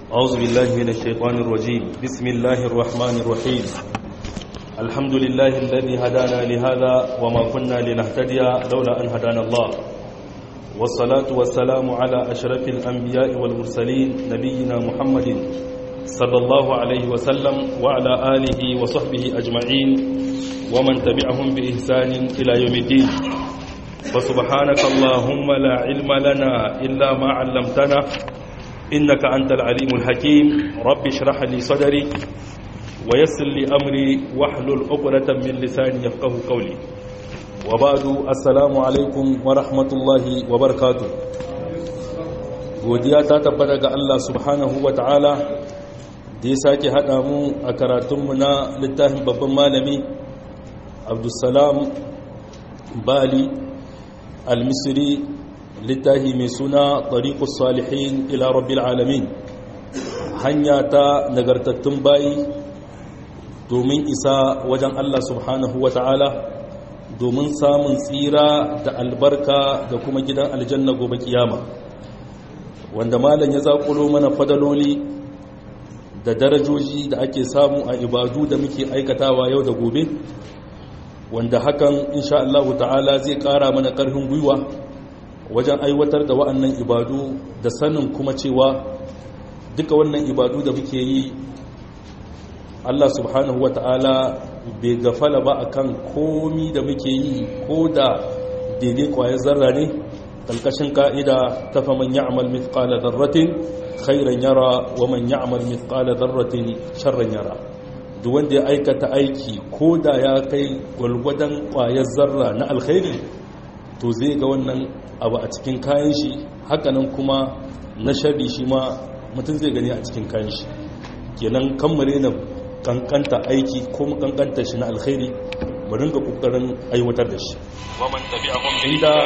أعوذ بالله من الشيطان الرجيم بسم الله الرحمن الرحيم الحمد لله الذي هدانا لهذا وما كنا لنهتدي لولا أن هدانا الله والصلاة والسلام على أشرف الأنبياء والمرسلين نبينا محمد صلى الله عليه وسلم وعلى آله وصحبه أجمعين ومن تبعهم بإحسان إلى يوم الدين فسبحانك اللهم لا علم لنا إلا ما علمتنا إنك أنت العليم الحكيم رب اشرح لي صدري ويسر لي أمري واحلل عقدة من لساني يفقه قولي وبعد السلام عليكم ورحمة الله وبركاته godiya ta tabbata ga Allah subhanahu wa ta'ala da ya sake haɗa mu a karatunmu na littafin babban malami Abdulsalam Bali al-Misri littafi mai suna tariqus salihin ila rabbil alamin hanya ta nagartattun bayi domin isa wajen Allah subhanahu wata'ala domin samun tsira da albarka da kuma gidan aljanna gobe kiyama wanda malam ya zakulo mana fadaloli da darajoji da ake samu a ibadu da muke aikatawa yau da gobe wanda hakan insha Allah ta'ala zai kara mana karfin gwiwa wajen aiwatar da wa'annan ibadu da sanin kuma cewa duka wannan ibadu da muke yi Allah subhanahu wata'ala bai gafala ba akan komi da muke yi ko da daidai kwayar zarra ne kalkashin ka'ida ta faman ya'mal mithqala dharratin khairan yara wa man ya'mal mithqala dharratin sharran yara duk wanda ya aikata aiki ko da ya kai gwalgwadon kwayar zarra na alkhairi to zai ga wannan abu a cikin kayan shi hakanan kuma na sharri shi ma mutum zai gani a cikin kayan shi kenan kammare na kankanta aiki ko kankanta shi na alkhairi mu ringa kokarin aiwatar da shi inda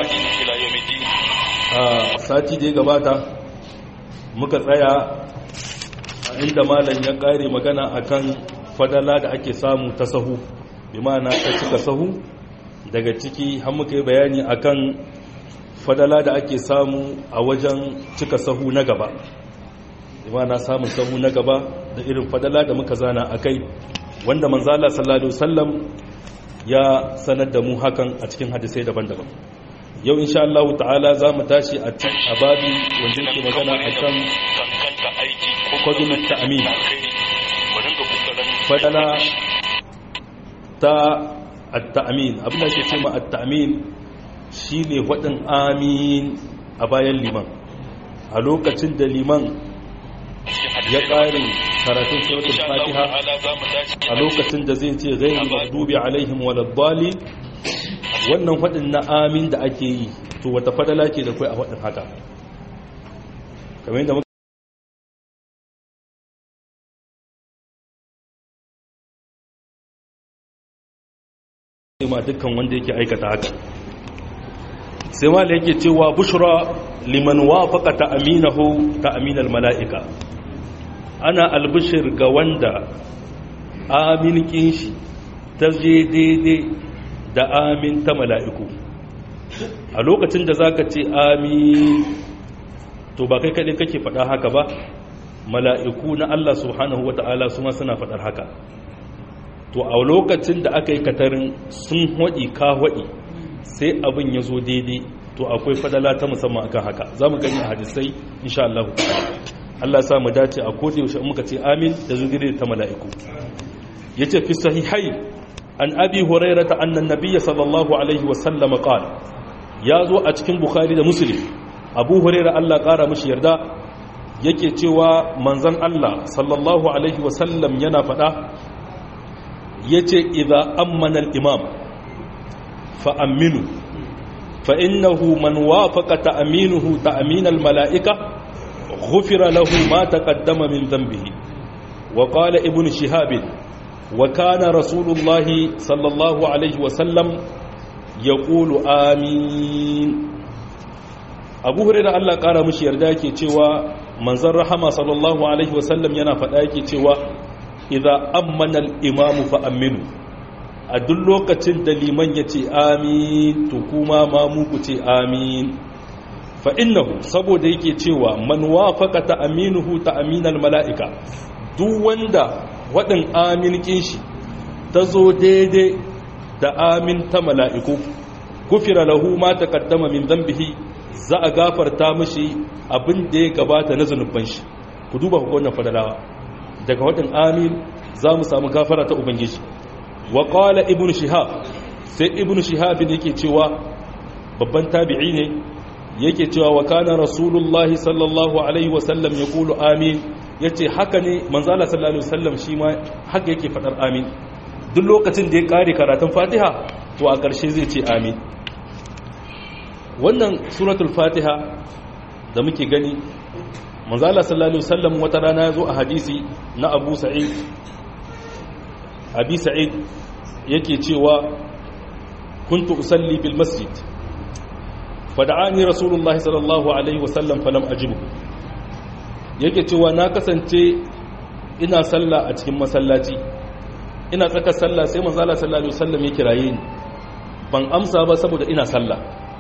a sati da ya gabata muka tsaya a inda malam ya kare magana akan fadala da ake samu ta sahu bi ma'ana ta cika sahu daga ciki har muka yi bayani akan fadala da ake samu a wajen cika sahu na gaba imana samun sahu na gaba da irin fadala da muka zana a kai wanda manzala sallallahu alaihi wasallam ya sanar da mu hakan a cikin hadisai daban-daban yau insha Allah ta'ala za mu tashi a babi wanda yake magana akan fadlul ta'min fadala ta at-ta'min abin da ke cewa at-ta'min shine wadin amin a bayan liman a lokacin da liman ya ƙare karatun suratul fatiha a lokacin da zai ce ghayril maghdubi alaihim waladdallin wannan wadin na amin da ake yi to wata fadala ke da kai a wadin haka kamar yadda ma dukkan wanda yake aikata haka sai ma da yake cewa bushra liman wafaqa ta'minahu ta'minal mala'ika ana albishir ga wanda aminkin shi ta je daidai da amin ta mala'iku a lokacin da zaka ce amin to ba kai kadai kake faɗa haka ba mala'iku na Allah subhanahu wata'ala su ma suna faɗar haka to a lokacin da aka yi katarin sun haɗi ka haɗi sai abin ya zo daidai to akwai fadala ta musamman akan haka za mu gani a hadisai insha Allah Allah sa mu dace a koda yaushe muka ce amin da zugire ta mala'iku yace fi sahihai an abi hurairah ta annan nabiyyi sallallahu alaihi wa sallam qala ya zo a cikin bukhari da muslim abu hurairah Allah kara mishi yarda yake cewa manzon Allah sallallahu alaihi wa sallam yana fada yace idza ammana al-imam fa aminu fa innahu man wafaqa ta'minuhu ta'min al-mala'ika ghufira lahu ma taqaddama min dhanbihi wa qala ibn shihab wa kana rasulullah sallallahu alayhi wa sallam yaqulu amin abu hurairah Allah kara mishi yarda yake cewa manzon rahama sallallahu alaihi wa sallam yana faɗa yake cewa idza ammana al-imam fa aminu a duk lokacin da liman ya ce amin to kuma ma muku ce amin fa innahu saboda yake cewa man wafaqa ta'minuhu ta'minal mala'ika duk wanda wadin amin kin shi tazo daidai da amin ta mala'iku gufira lahu ma taqaddama min dhanbihi za a gafarta mishi abin da ya gabata na zanuban shi ku duba ku wannan fadalawa daga wadin amin za mu samu gafara ta ubangiji wa qala ibn shihab sai ibn shihab yake cewa babban tabi'i ne yake cewa wa kana rasulullahi sallallahu alaihi wasallam yaqulu amin yace haka ne manzo Allah sallallahu alaihi wasallam shi ma haka yake fadar amin duk lokacin da ya kare karatun Fatiha to a ƙarshe zai ce amin wannan suratul Fatiha da muke gani manzo Allah sallallahu alaihi wasallam wata rana yazo a hadisi na Abi Sa'id yake cewa kuntu usalli bil masjid fada'ani rasulullahi sallallahu alaihi wasallam falam ajibu yake cewa na kasance ina sallah a cikin masallaci ina tsaka sallah sai manzo Allah sallallahu alaihi wasallam ya kiraye ni ban amsa ba saboda ina sallah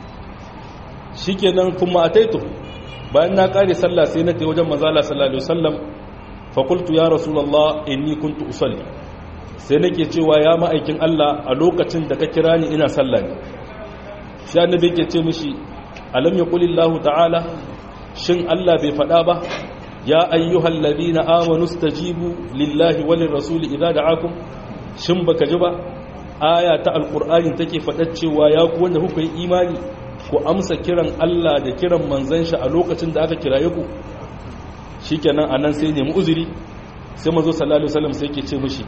shikenan kuma ataitu bayan na kare sallah sai na tafi wajen manzo Allah sallallahu alaihi wasallam fa qultu ya rasulullah inni kuntu usalli sai nake cewa ya ma'aikin Allah a lokacin da ka kira ni ina sallah ne sai annabi yake ce mishi alam yaqulillahu ta'ala shin Allah bai faɗa ba ya ayyuhal ladina amanu stajibu lillahi walir rasuli idza da'akum shin baka ji ba aya ta alqur'ani take faɗa cewa ya ku wanda kuka yi imani ku amsa kiran Allah da kiran manzon shi a lokacin da aka kiraye ku shikenan anan sai nemi uzuri sai manzo sallallahu alaihi wasallam sai yake ce mishi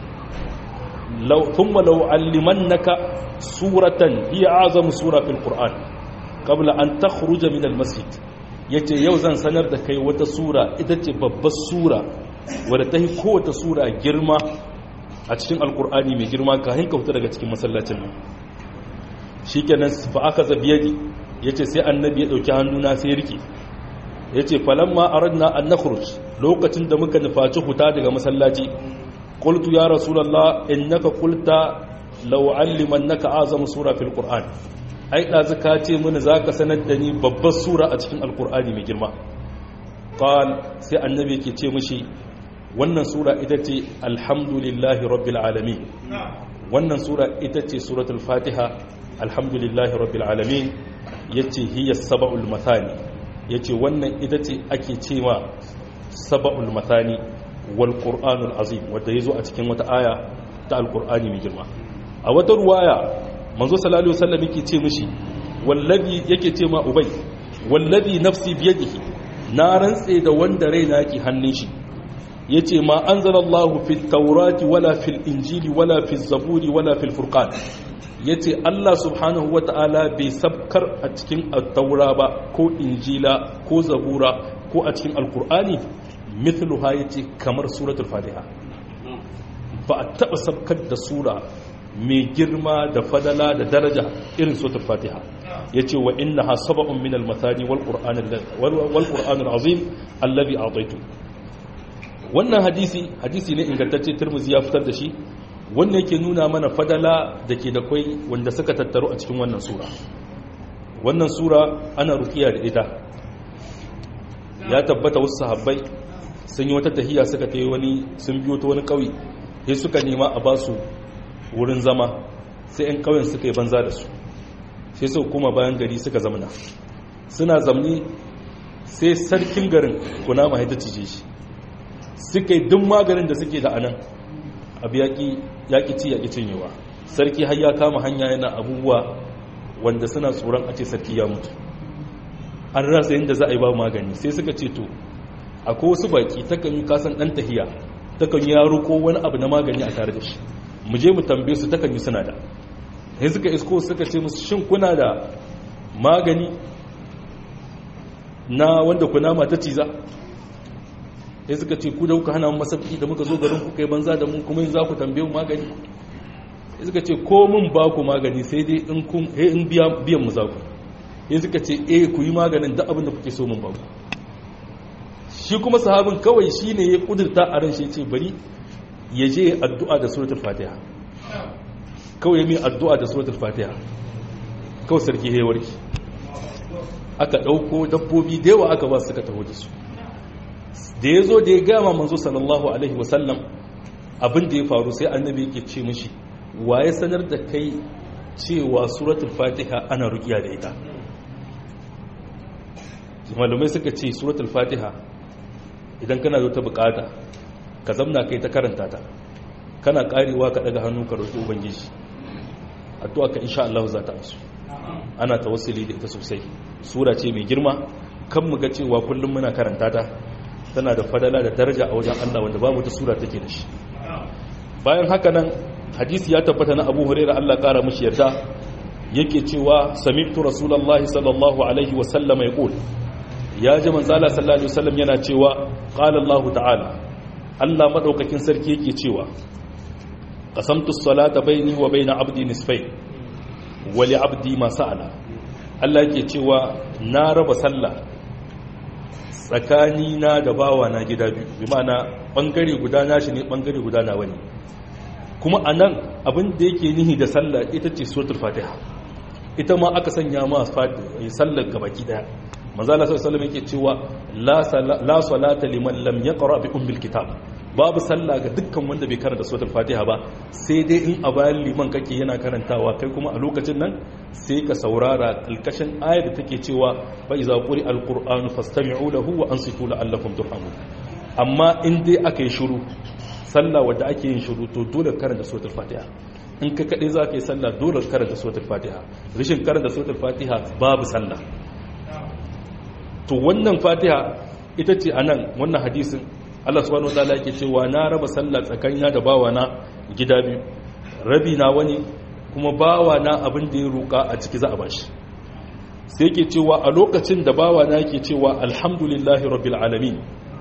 thumma law allimannaka suratan hiya azamu sura fil qur'an qabla an takhruja min al masjid yace yau zan sanar da kai wata sura ita ce babbar sura wadda ta yi kowace sura girma a cikin alqur'ani mai girma kafin ka fita daga cikin masallacin nan shikenan fa aka zabiyadi yace sai annabi ya dauki hannuna sai ya rike yace falamma aradna an nakhruj lokacin da muka nufaci huta daga masallaci qultu ya rasulullah innaka qulta law allimannaka azam sura fil qur'an ai dazu ka ce mini zaka sanar da ni babbar sura a cikin alqur'ani mai girma qal sai annabi yake ce mishi wannan sura ita ce alhamdulillahi rabbil alamin wannan sura ita ce suratul fatiha alhamdulillahi rabbil alamin yace hiya sab'ul mathani yace wannan ita ce ake cewa sab'ul mathani wal qur'anul azim wanda yazo a cikin wata aya ta alqur'ani mai girma a wata ruwaya manzo sallallahu alaihi wasallam yake ce mishi wallazi yake ce ma ubay wallazi nafsi biyadihi na rantse da wanda raina yake hannun shi yace ma anzalallahu fit tawrati wala fil injili wala fil zaburi wala fil furqan yace Allah subhanahu wataala bai sabkar a cikin at-taura ba ko injila ko zabura ko a cikin alqur'ani mithluha yace kamar suratul fatiha ba a taba sabkar da sura mai girma da fadala da daraja irin suratul fatiha yace wa innaha sab'un min al-mathani wal qur'an al-azim alladhi a'taytu wannan hadisi ne ingantacce Tirmidhi ya fitar da shi wannan yake nuna mana fadala dake da kai wanda suka tattaru a cikin wannan sura ana ruqiya da ita ya tabbata wasu sahabbai sun yi wata tahiyya suka tayi wani sun biyo ta wani kauye sai suka nema a basu wurin zama sai ɗan kauyen suka yi banza da su sai su kuma bayan gari suka zamana suna zamni sai sarkin garin kunama ya ta cije shi suka yi duk maganin da suke da anan abu yaƙi ci yaƙi cinyewa sarki har ya kama hanya yana abubuwa wanda suna tsoron a ce sarki ya mutu an rasa yadda za a yi ba magani sai suka ce to akwai wasu baki takan yi kasan ɗan tahiya takan yi yaro ko wani abu na magani a tare da shi mu je mu tambaye su takan yi suna da sai suka isko suka ce musu shin kuna da magani na wanda kunama ta ciza sai suka ce ku da kuka hana masauki da muka zo garin ku kai banza da mu kuma yanzu za ku tambaye mu magani sai suka ce ko mun ba ku magani sai dai in biyan mu za ku sai suka ce ku yi maganin da abin da kuke so mun ba ku shi kuma sahabin kawai shine ya kudurta a ran shi ce bari ya je addu'a da suratul fatiha kawai mai addu'a da suratul fatiha kawai sarki ya warki aka ɗauko dabbobi da yawa aka ba su suka taho da su. Da ya zo da ya gama manzo sallallahu alaihi wasallam abin da ya faru, sai annabi yake ce mishi, wa ya sanar da kai cewa suratul fatiha ana rukiya da ita? malumai suka ce suratul fatiha idan kana zo ta bukata ka zamna kai ta karanta ta, kana karewa ka daga hannu ka roki ubangiji, addu'a ka insha Allah za ta amsu. Ana tawassuli da ita sosai, sura ce mai girma, kan mu ga cewa kullum muna karanta ta, tana da fadala da daraja a wajen Allah wanda babu ta sura take da shi. Bayan haka nan hadisi ya tabbata na Abu Hurairah, Allah kara mishi yarda, yake cewa sami'tu rasulullahi sallallahu alaihi wa sallam yaqul, ya ji manzo Allah sallallahu alaihi wasallam yana cewa qala Allah ta'ala, Allah madaukakin sarki yake cewa qasamtu as-salata bayni wa bayna abdi nisfayn wa li abdi ma sa'ala. Allah yake cewa na raba sallah tsakani na da bawa na gida biyu, bi ma'ana bangare guda nashi ne, bangare guda nawa ne. Kuma anan abin da yake nihi da sallah ita ce suratul fatiha, ita ma aka sanya ma sallar gabaki daya. manzo Allah sallallahu alaihi wasallam yake cewa la salata liman lam yaqra bi ummil kitab, babu sallah ga dukkan wanda bai karanta suratul fatiha ba, sai dai in a bayan liman kake yana karantawa, kai kuma a lokacin nan sai ka saurara kalkashin ayar da take cewa fa iza quri alqur'anu fastami'u lahu wa ansitu la'allakum turhamun. Amma in dai aka yi shiru, sallah wadda ake yin shiru, to dole karanta suratul fatiha. In ka kade za ka yi sallah, dole karanta suratul fatiha. Rishin karanta suratul fatiha babu sallah. To wannan fatiha ita ce anan wannan hadisin Allah subhanahu wataala yake cewa na raba sallah tsakanina da bawana gida biyu, rabi na wani kuma bawana abin da ya roka a ciki za a bashi. Sai yake cewa a lokacin da bawana yake cewa alhamdulillahi rabbil alamin,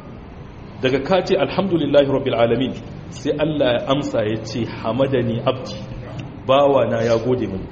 daga ka ce alhamdulillahi rabbil alamin, sai Allah ya amsa ya ce hamadani abdi, bawana ya gode mini.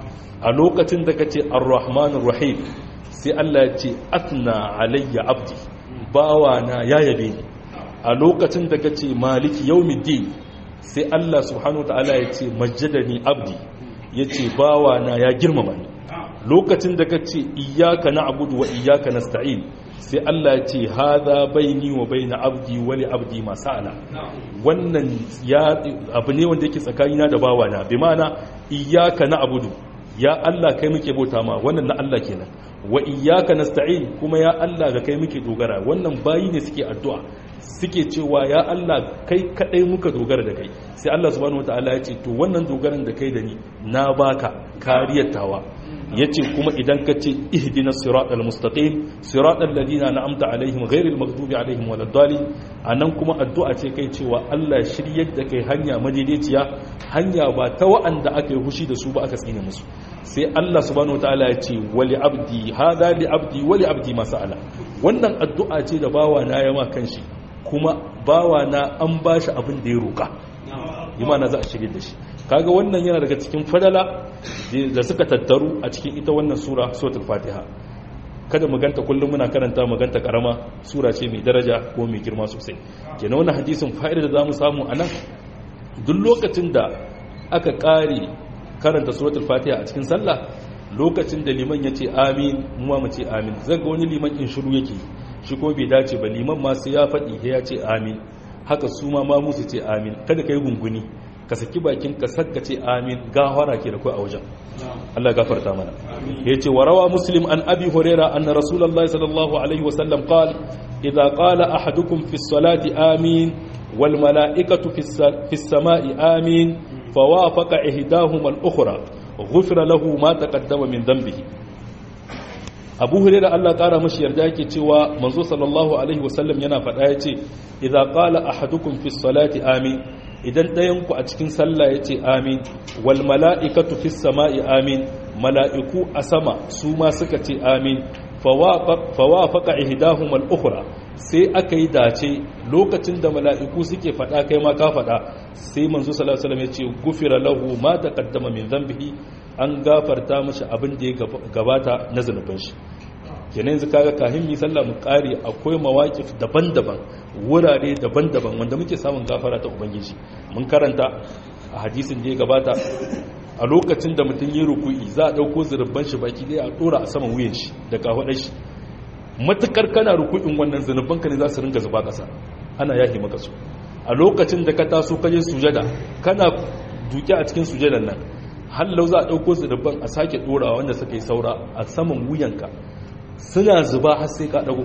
A lokacin da ka ce arrahmanir rahim, sai Allah ya ce atna alayya abdi, bawana ya yabe ni. A lokacin da ka ce maliki yawmiddin, sai Allah subhanahu wataala ya ce majjadani abdi, ya ce bawana ya girmama ni. Lokacin da ka ce iyyaka na'budu wa iyyaka nasta'in, sai Allah ya ce hadha baini wa baina abdi wa li abdi ma sa'ala. Wannan ya abu ne wanda yake tsakanina da bawana, bi ma'ana iyyaka na'budu, ya Allah kai muke bauta ma, wannan na Allah kenan. Wa iyyaka nasta'in, kuma ya Allah ga kai muke dogara. Wannan bayi ne suke addu'a, suke cewa ya Allah kai kadai muka dogara da kai. Sai Allah subhanahu wataala ya ce to wannan dogaran da kai da ni na baka kariyar tawa. Yace kuma idan ka ce ihdinas siratal mustaqim siratal ladina an'amta alaihim ghairil maghdubi alaihim waladdallin, anan kuma addu'a ce kai cewa Allah shiryar da kai hanya madaidaiciya, hanya ba ta wa'anda aka yi hushi da su ba aka tsine musu. Sai Allah subhanahu wataala ya ce wali abdi hada li abdi wali abdi ma sa'ala. Wannan addu'a ce da bawa na yama kanshi, kuma bawa na an bashi abin da ya roka, imana za a shirye da shi. Kaga wannan yana daga cikin fadala da suka tattaru a cikin ita wannan sura, suratul fatiha. Kada mu ganta kullum muna karanta, mu ganta karama, sura ce mai daraja ko mai girma sosai. Kenan wannan hadisin fa'ida da zamu samu anan, duk lokacin da aka kare karanta suratul fatiha a cikin sallah, lokacin da liman ya ce amin, mu ma mu ce amin. Zaga wani liman in shiru yake, shi ko bai dace ba, liman ma sai ya faɗi ya ce amin, haka su ma musu ce amin. Kada kai gunguni, ka saki bakin ka sakka ce amin, gafara ke da kai a wajen. Allah gafarta mana. Yace wa rawa muslim an abi huraira anna rasulullahi sallallahu alaihi wasallam qala idza qala ahadukum fi salati amin wal malaikatu fi samai amin fawafaqa ihdahuma al ukhra ghufira lahu ma taqaddama min dhanbihi. Abu huraira Allah kara mashi yarda yake cewa manzo sallallahu alaihi wasallam yana faɗa yace idza qala ahadukum fi salati amin, idan ɗayanku a cikin sallah ya ce amin, wal mala'ikatu fi sama'i amin, mala'iku a sama su ma suka ce amin, fawafaka ihdahum al-ukhra, sai aka yi dace lokacin da mala'iku suke faɗa kai ma ka faɗa, sai manzo sallallahu alaihi wasallam ya ce gufira lahu ma taqaddama min dhanbihi, an gafarta mashi abin da ya gabata na zanubin shi. kenan yanzu kaga kahin mi sallah mu kare akwai mawaqif daban-daban, wurare daban-daban wanda muke samun gafara ta ubangiji. Mun karanta a hadisin da ya gabata a lokacin da mutum yi ruku'i za a ɗauko zunubban shi baki ɗaya a ɗora a saman wuyan shi da kafaɗar shi matukar kana ruku'in wannan zunubban ka ne za su ringa zuba ƙasa ana yahi maka su a lokacin da ka taso ka je sujada kana duke a cikin sujadan nan hallau za a ɗauko zunubban a sake ɗorawa wanda suka yi saura a saman wuyanka suna zuba har sai ka ɗago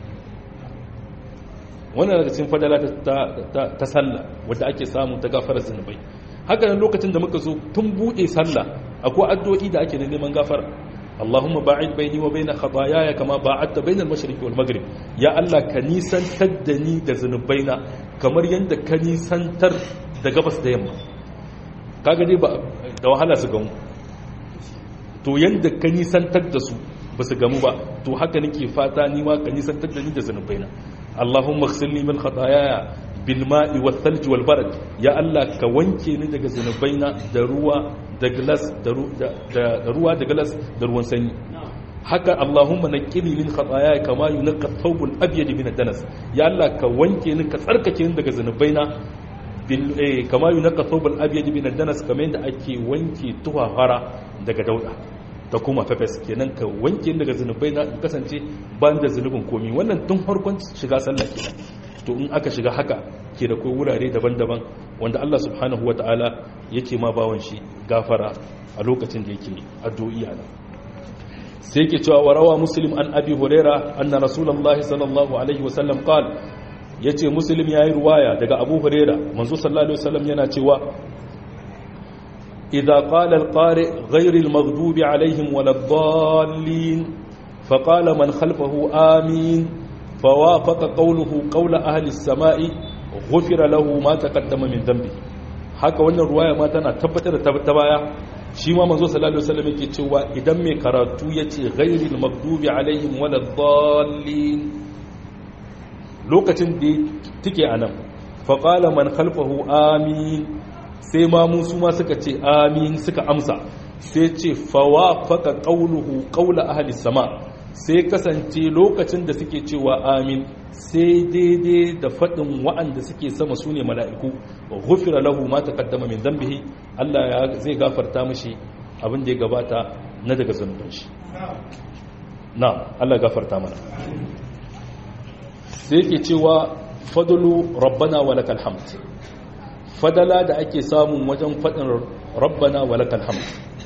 wannan daga cikin fadala ta sallah wadda ake samu ta gafarar zunubai haka nan lokacin da muka zo tun buɗe sallah akwai addu'o'i da ake neman gafara Allahumma ba'id baini wa baina khataayaya kama ba'adta bainal mashriqi wal maghrib ya Allah ka nisantar da ni da zunubaina kamar yanda ka nisantar da gabas da yamma kaga dai ba da wahala su gamu to yanda ka nisantar da su ba su gamu ba to haka nake fata ni ma ka nisantar da ni da zunubaina Allahumma ighsilni min khataayaya bil ma'i wal thalj wal barad ya Allah ka wanke ni daga zunubaina da ruwa da glass da ruwa da glass da ruwan sanyi haka Allahumma naqqini min khataaya kama yunqqa thawbul abyad min ad-danas ya Allah ka wanke ni ka tsarkake ni daga zanubaina kama yunqqa thawbul abyad min ad-danas kamar yadda ake wanke tuhafara daga dauda da kuma fafes kenan ka wanke ni daga zanubaina in kasance ban da zanubin komi wannan tun farkon shiga sallah kenan to in aka shiga haka ke da kai wurare daban-daban wanda Allah subhanahu wata'ala yake ma bawon shi gafara a lokacin da yake addu'i ana sai yake cewa warawa muslim an abi huraira anna rasulullahi sallallahu alaihi wasallam qala yace muslim yayi ruwaya daga abu huraira manzo sallallahu alaihi wasallam yana cewa idza qala al-qari ghayr al-maghdubi alaihim waladdallin faqala man khalfahu amin فوافق قوله قول أهل السماء غفر له ما تقدم من ذنبه haka wannan ruwaya ma tana tabbatar da ta baya shi ma manzo sallallahu alaihi wasallam yake cewa idan mai karatu yace ghairil maghdubi alaihim waladdallin lokacin da take anan fa qala man khalfahu amin sai ma musu ma suka ce amin suka amsa sai ce fawafaqa qawluhu qawla ahli sama sai kasance lokacin da suke cewa amin sai daidai da faɗin wa'anda suke sama su ne mala'iku ghufira lahu ma taqaddama min dhanbihi Allah zai gafarta mishi abin da ya gabata na daga zanubin shi na Allah gafarta mana sai yake cewa fadlu rabbana walakal hamd fadala da ake samu wajen faɗin rabbana walakal hamd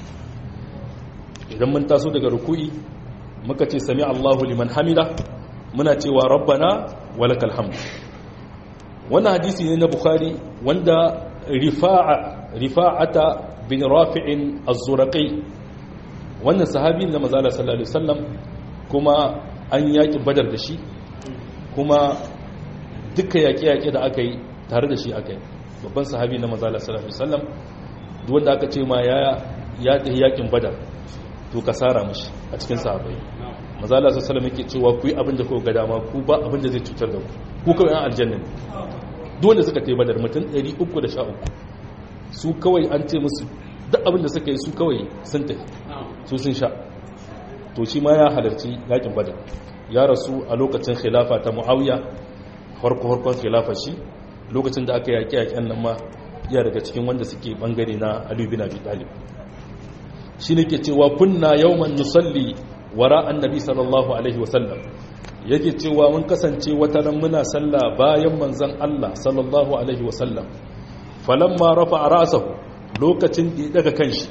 idan mun taso daga ruku'i muka ce sami Allahu liman hamida muna cewa rabbana walakal hamd wannan hadisi ne na bukhari wanda rifa'ata bin rafi'in az-zuraqi wannan sahabi ne manzo Allah sallallahu alaihi wasallam kuma an yaki badar da shi kuma duka yaƙe-yaƙe da aka yi tare da shi aka yi babban sahabi na manzo Allah sallallahu alaihi wasallam duk wanda aka ce ma ya tafi yakin badar to kasara mishi a cikin sahabbai manzo Allah sallallahu alaihi wasallam yake cewa ku yi abin da kuka ga dama ku ba abin da zai cutar da ku kawai an aljanna ne duk wanda suka tafi badar mutum 313 su kawai an ce musu duk abin da suka yi su kawai sun tafi su sun sha to shi ma ya halarci yakin badar ya rasu a lokacin khilafa ta Muawiya farkon khilafa shi lokacin da aka yaki yakin nan ma ya daga cikin wanda suke bangare na Ali bin Abi Talib shi ne ke cewa kunna yawman nusalli wara annabi sallallahu alaihi wasallam yake cewa mun kasance wata ran muna sallah bayan manzon Allah sallallahu alaihi wasallam falamma rafa'a ra'sahu lokacin da ya daga kanshi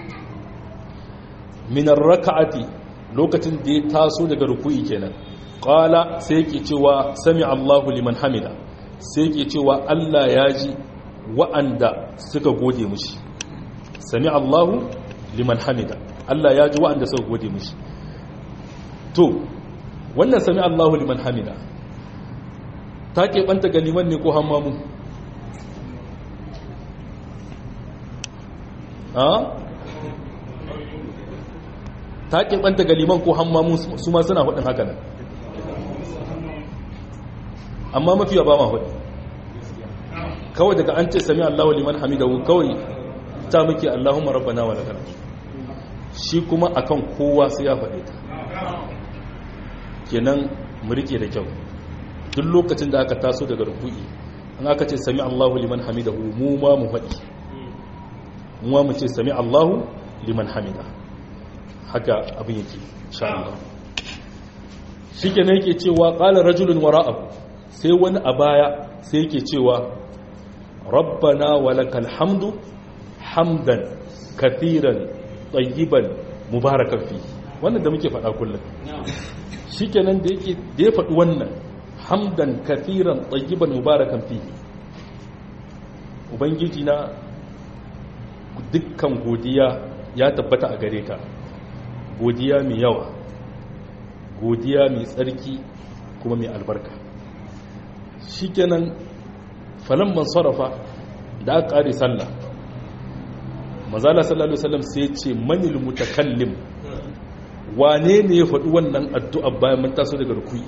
min ar-rak'ati lokacin da ya taso daga ruku'i kenan qala sai yake cewa sami Allahu liman hamida sai yake cewa Allah ya ji wa'anda suka gode mishi sami Allahu liman hamida Allah ya ji wa'anda suka gode mishi to wannan sami Allahu liman hamida ta keɓanta ga liman ne ko hammamu ta keɓanta ga liman ko hammamu su ma suna hudun haka nan amma mafiya ba ma hudu kawai daga an ce sami Allahu liman hamidahu kawai ta muke Allahumma rabbana wa lakal shi kuma akan kowa sai ya faɗe ta kenan mu rike da kyau duk lokacin da aka taso daga ruku'i an aka ce sami Allahu liman hamidahu mu ma mu faɗi muwa mu ce sami Allahu liman hamida. Haka abin yake insha Allah. Shikenan yake cewa qala rajulun wara'ahu, sai wani a baya sai yake cewa rabbana walakal hamdu hamdan kathiran tayyiban mubarakan fi. Wannan da muke faɗa kullum. Shikenan da ya faɗi wannan hamdan kathiran tayyiban mubarakan fi, ubangiji na dukkan godiya ya tabbata a gare ka, godiya mai yawa, godiya mai tsarki kuma mai albarka. Shikenan falan man sarrafa da aka ƙare sallah, manzala sallallahu alaihi wasallam sai ce manil mutakallim, wane ne ya faɗi wannan addu'a bayan mun taso daga rukui?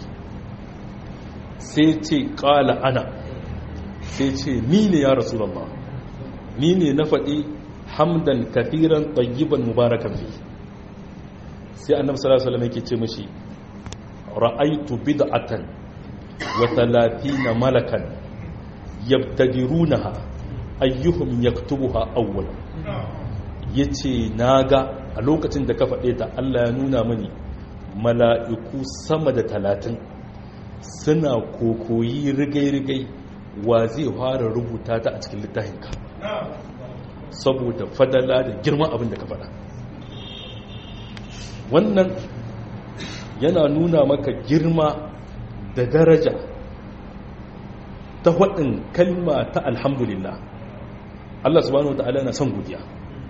Sai ce qala ana, sai ce ni ne ya rasulullah, ni ne na faɗi hamdan kathiran tayyiban mubarakan fi. Sai annabi sallallahu alaihi wasallam yake ce mishi ra'aytu bid'atan wa 30 malakan yabtadirunaha ayyuhum yaktubuha awwal. Yace naga a lokacin da ka faɗe ta Allah ya nuna mani mala'iku sama da 30 suna kokoyi rigai-rigai wa zai fara rubuta ta a cikin littafinka, saboda fadala da girman abin da ka faɗa. Wannan yana nuna maka girma da daraja ta waɗin kalma ta alhamdulillah. Allah subhanahu wata'ala na son godiya,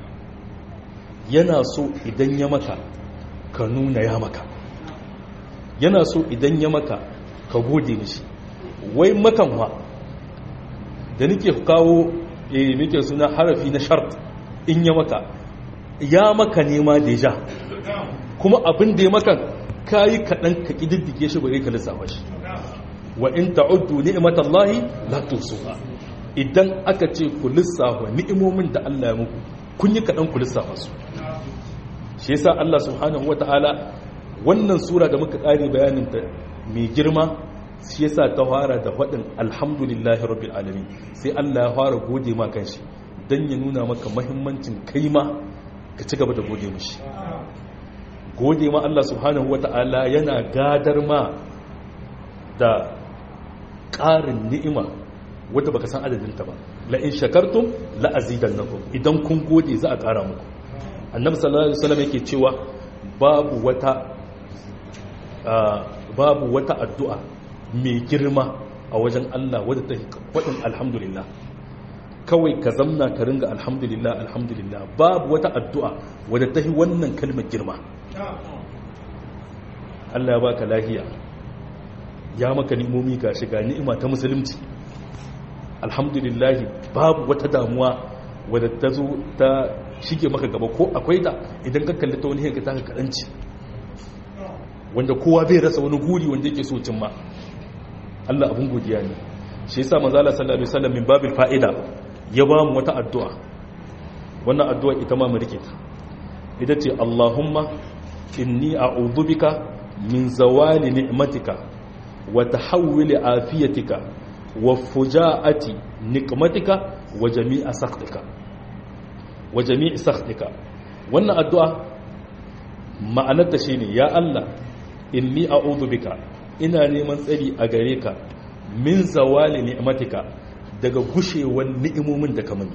yana so idan ya maka ka nuna ya maka, yana so idan ya maka ka gode mishi. Wai makanwa da nake kawo muke suna harafi na shart, in ya maka nema deja, kuma abin da ya maka kayi kaɗan ka ƙididdige shi bare ka lissafa shi. Wa in ta'uddu ni'matallahi la tuhsuha, idan aka ce ku lissafa ni'imomin da Allah ya muku kun yi kaɗan ku lissafa su. Shi yasa Allah subhanahu wata'ala wannan sura da muka ƙare bayanin ta mai girma, shi yasa ta fara da faɗin alhamdulillahi rabbil alamin. Sai Allah ya fara gode ma kanshi dan ya nuna maka muhimmancin kai ma ka ci gaba da gode mishi. Gode ma Allah subhanahu wata'ala yana gadar ma da ƙarin ni'ima wadda baka san adadinta ba. La in shakartum la azidannakum, idan kun gode za a ƙara muku. Annabi sallallahu alaihi wasallam yake cewa babu wata addu'a mai girma a wajen Allah wadda ta faɗin alhamdulillah. Kawai ka zamna ka ringa alhamdulillah alhamdulillah, babu wata addu'a wadda ta yi wannan kalmar girma. Allah ya baka lahiya, ya maka ni'imomi ga shiga ni'ima ta musulunci, alhamdulillah. Babu wata damuwa wadda ta zo ta shige maka gaba, ko akwai ta idan ka kalli ta wani yanka ta kaɗanci, wanda kowa bai rasa wani guri wanda yake so cimma. Allah abun godiya ne. Shi yasa manzo Allah sallallahu alaihi wasallam min babil fa'ida ya ba mu wata addu'a. Wannan addu'a ita ma mu rike ta, ita ce Allahumma inni a'udhu bika min zawali ni'matika wa tahawuli afiyatika wa fujaati niqmatika wa jami'a sakhtika. Wannan addu'a ma'anarta shine ya Allah inni a'udhu bika, ina neman tsari a gare ka, min zawali ni'matika, daga gushewar ni'imomin da ka mani.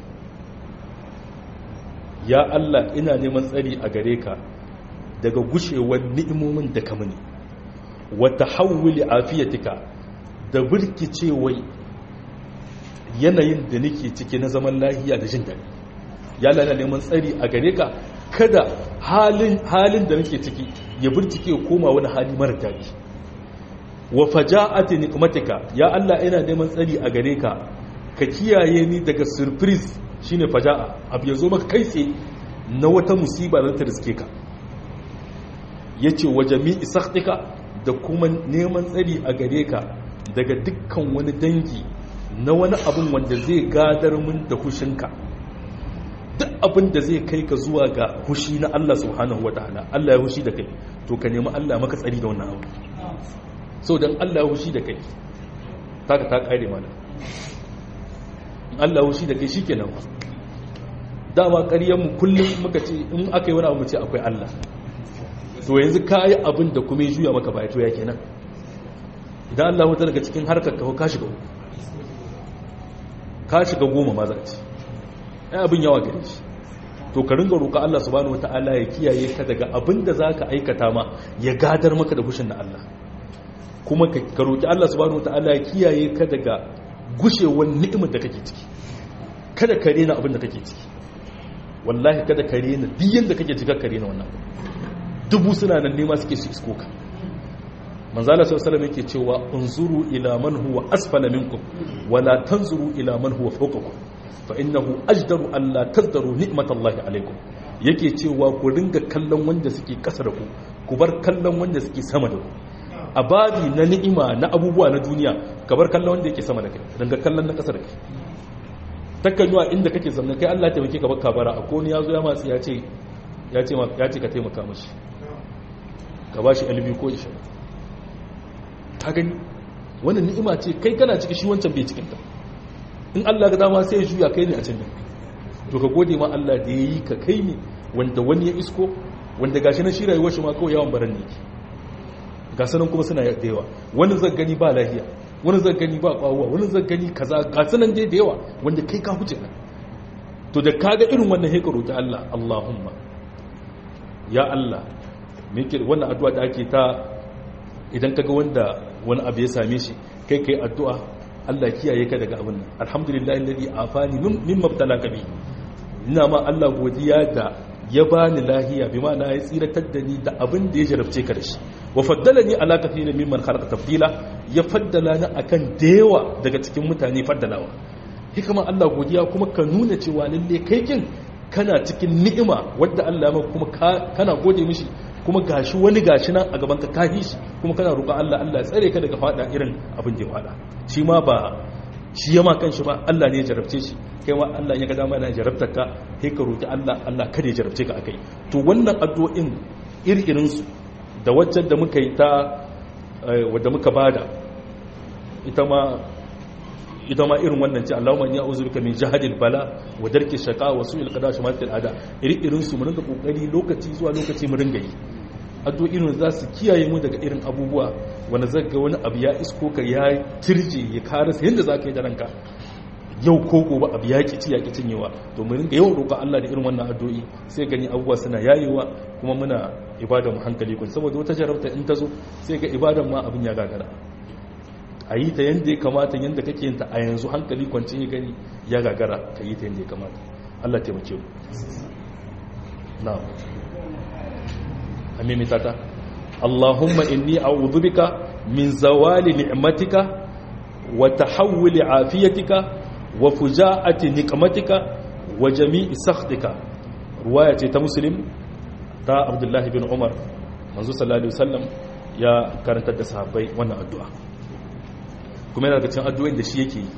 Ya Allah ina neman tsari a gare ka daga gushewar ni'imomin da ka mani, wa tahawuli afiyatika, da birkicewai yanayin da nake ciki na zaman lahiya da jin daɗi. Ya Allah ina neman tsari a gare ka kada halin da nake ciki ya birtike ya koma wani hali mara daɗi. Wa faja'ati niqmatika, ya Allah ina neman tsari a gare ka ka kiyaye ni daga surprise, shine faja'a, abu ya zo maka kai tsaye na wata musiba da ta riske ka. Yace wa jami'i sakhtika, da kuma neman tsari a gare ka daga dukkan wani dangi na wani abun wanda zai gadar mun da hushinka, duk abin da zai kai ka zuwa ga hushi na Allah subhanahu wataala. Allah ya hushi da kai, to ka nemi Allah maka tsari da wannan abu. So dan Allah ya hushi da kai, taka ta kare mana. Allah ya hushi da kai shikenan. dama ƙaryanmu kullum muka ce in aka yi wani abu ce akwai Allah to yanzu ka yi abin da kuma ya juya maka baya to ya kenan idan Allah wuta daga cikin harkar ka shiga goma ma za ce ai abin yawa gare shi to ka ringa roƙa Allah subhanahu wataala ya kiyaye ka daga abin da zaka aikata ma ya gadar maka da hushin na Allah kuma ka roƙi Allah subhanahu wataala ya kiyaye ka daga gushewar ni'imar da kake ciki kada ka rena abin da kake ciki wallahi kada ka rena duk yanda kake cika ka rena wannan dubu suna nan nema suke su isko ka manzala sallallahu alaihi yake cewa unzuru ila man huwa asfala minkum wala tanzuru ila man huwa fawqakum fa innahu ajdaru an la tazdaru ni'matallahi alaikum yake cewa ku ringa kallon wanda suke kasa da ku bar kallon wanda suke sama da ku a babi na ni'ima na abubuwa na duniya ka bar kallon wanda yake sama da kai ringa kallon na kasa da kai takkan yiwa inda kake zanna kai Allah ya taimake ka baka bara akwai wani yazo ya matsi ya ce ka taimaka mashi ka bashi albi ko isha ka gani wannan ni'ima ce kai kana ciki shi wancan bai cikin ta in Allah ga dama sai ya juya kai ne a can to ka gode ma Allah da yayi ka kai ne wanda wani ya isko wanda gashi na shi rayuwar shi ma kawai yawan baran ne yake ga sanan kuma suna da yawa wani zai gani ba lafiya wani zai gani ba kwawuwa wani zai gani kaza ga sanan dai da yawa wanda kai ka huce nan to da kaga irin wannan sai ka roki Allah Allahumma ya Allah me ke wannan addu'a da ake ta idan kaga wanda wani abu ya same shi kai addu'a Allah kiyaye ka daga abin nan alhamdulillahi alladhi afani mimma ibtalaka bi ina ma Allah godiya da ya bani lahiya bi ma'ana ya tsiratar da ni da abin da ya jarabce ka da shi wa faddalani ala kathirin mimman khalaqa tafdila ya faddala ni akan dewa daga cikin mutane faddalawa hikama Allah godiya kuma ka nuna cewa lalle kai kin kana cikin ni'ima wadda Allah ya maka kuma kana gode mishi kuma gashi wani gashi nan a gaban ka kafi shi kuma kana roƙon Allah Allah ya tsare ka daga fada irin abin da ya fada shi ma ba shi yama kanshi ba Allah ne ya jarabce shi kai ma Allah ya ga dama yana jarabtar ka sai ka roƙi Allah Allah kada ya jarabce ka akai to wannan addu'o'in irin su da waccan da muka yi ta wadda muka bada ita ma irin wannan ce Allahumma inni a'udhu bika min jahadil bala wa darki shaqa wa su'il qada wa shamatil ada irin su mu rinka kokari lokaci zuwa lokaci mu ringa yi addu'o'in za su kiyaye mu daga irin abubuwa wanda zaga wani abu ya isko ka ya tirje ya karasa yanda zaka yi da ranka yau ko gobe abu ya ki cinyewa to mu ringa yawan roƙa Allah da irin wannan addu'o'i sai gani abubuwa suna yayewa kuma muna ibada mu hankali kun saboda wata jarabta in ta zo sai ga ibadan ma abin ya gagara a yi ta yadda ya kamata yadda kake yin ta a yanzu hankali kwanci ya gani ya gagara ka yi ta yadda ya kamata Allah taimake mu na'am amimi tata Allahumma inni a'udhu bika min zawali ni'matika wa tahawuli afiyatika wa fujaati niqmatika wa jami'i sakhtika ruwaya ce ta Muslim ta Abdullah bin Umar manzo sallallahu alaihi wasallam ya karantar da sahabbai wannan addu'a kuma yana daga cikin addu'o'in da shi yake yi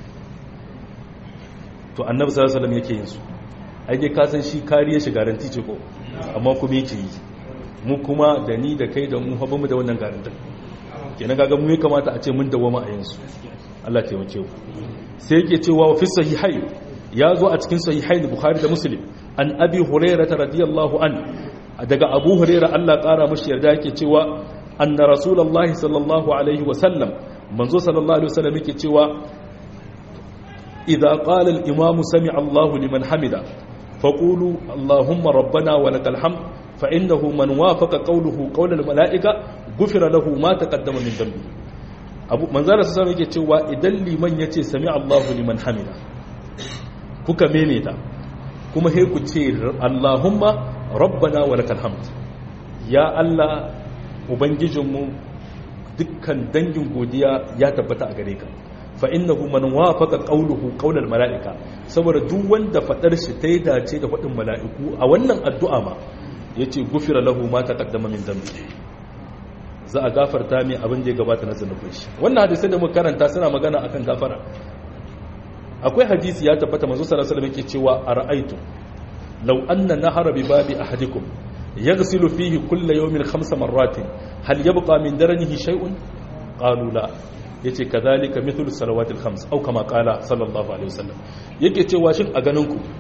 to annabi sallallahu alaihi wasallam yake yin su ai dai ka san shi kariya shi garanti ce ko amma kuma yake yi mu kuma da ni da kai da mu haɓa mu da wannan garantin kenan kaga mu ya kamata a ce mun dawama a yansu Allah ya taimake mu sai yake cewa fi sahihai ya zo a cikin sahihai Bukhari da Muslim an Abi Hurairah radiyallahu an daga Abu Hurairah Allah ƙara mashi yarda yake cewa anna rasulullahi sallallahu alaihi wasallam manzo sallallahu alaihi wasallam yake cewa idza qala al-imam sami'a Allahu liman hamida faqulu Allahumma rabbana wa lakal hamd fa innahu man wafaqa qawluhu qawla al-mala'ika ghufira lahu ma taqaddama min dhanbi abu manzo sallallahu alaihi yake cewa idan liman yace sami'a Allahu liman hamida kuka memeta kuma he ku ce Allahumma rabbana wa lakal hamd ya Allah ubangijinmu dukkan dangin godiya ya tabbata a gare ka fa innahu man wafaqa qawluhu qawlal malaika saboda duk wanda fadar shi ta dace da fadin mala'iku a wannan addu'a ma yace gufira lahu ma taqaddama min dhanbi za a gafarta mai abin da ya gabata na zanubin shi wannan hadisi da muka karanta suna magana akan gafara akwai hadisi ya tabbata manzo sallallahu alaihi wasallam yake cewa ara'aytu law anna nahara bi babi ahadikum yaghsilu fihi kull yawmin 5 marratin hal yabqa min daranihi shay'un qalu la yace kadhalika mithlu salawatil khams aw kama qala sallallahu alaihi wasallam yake cewa shin a ganin ku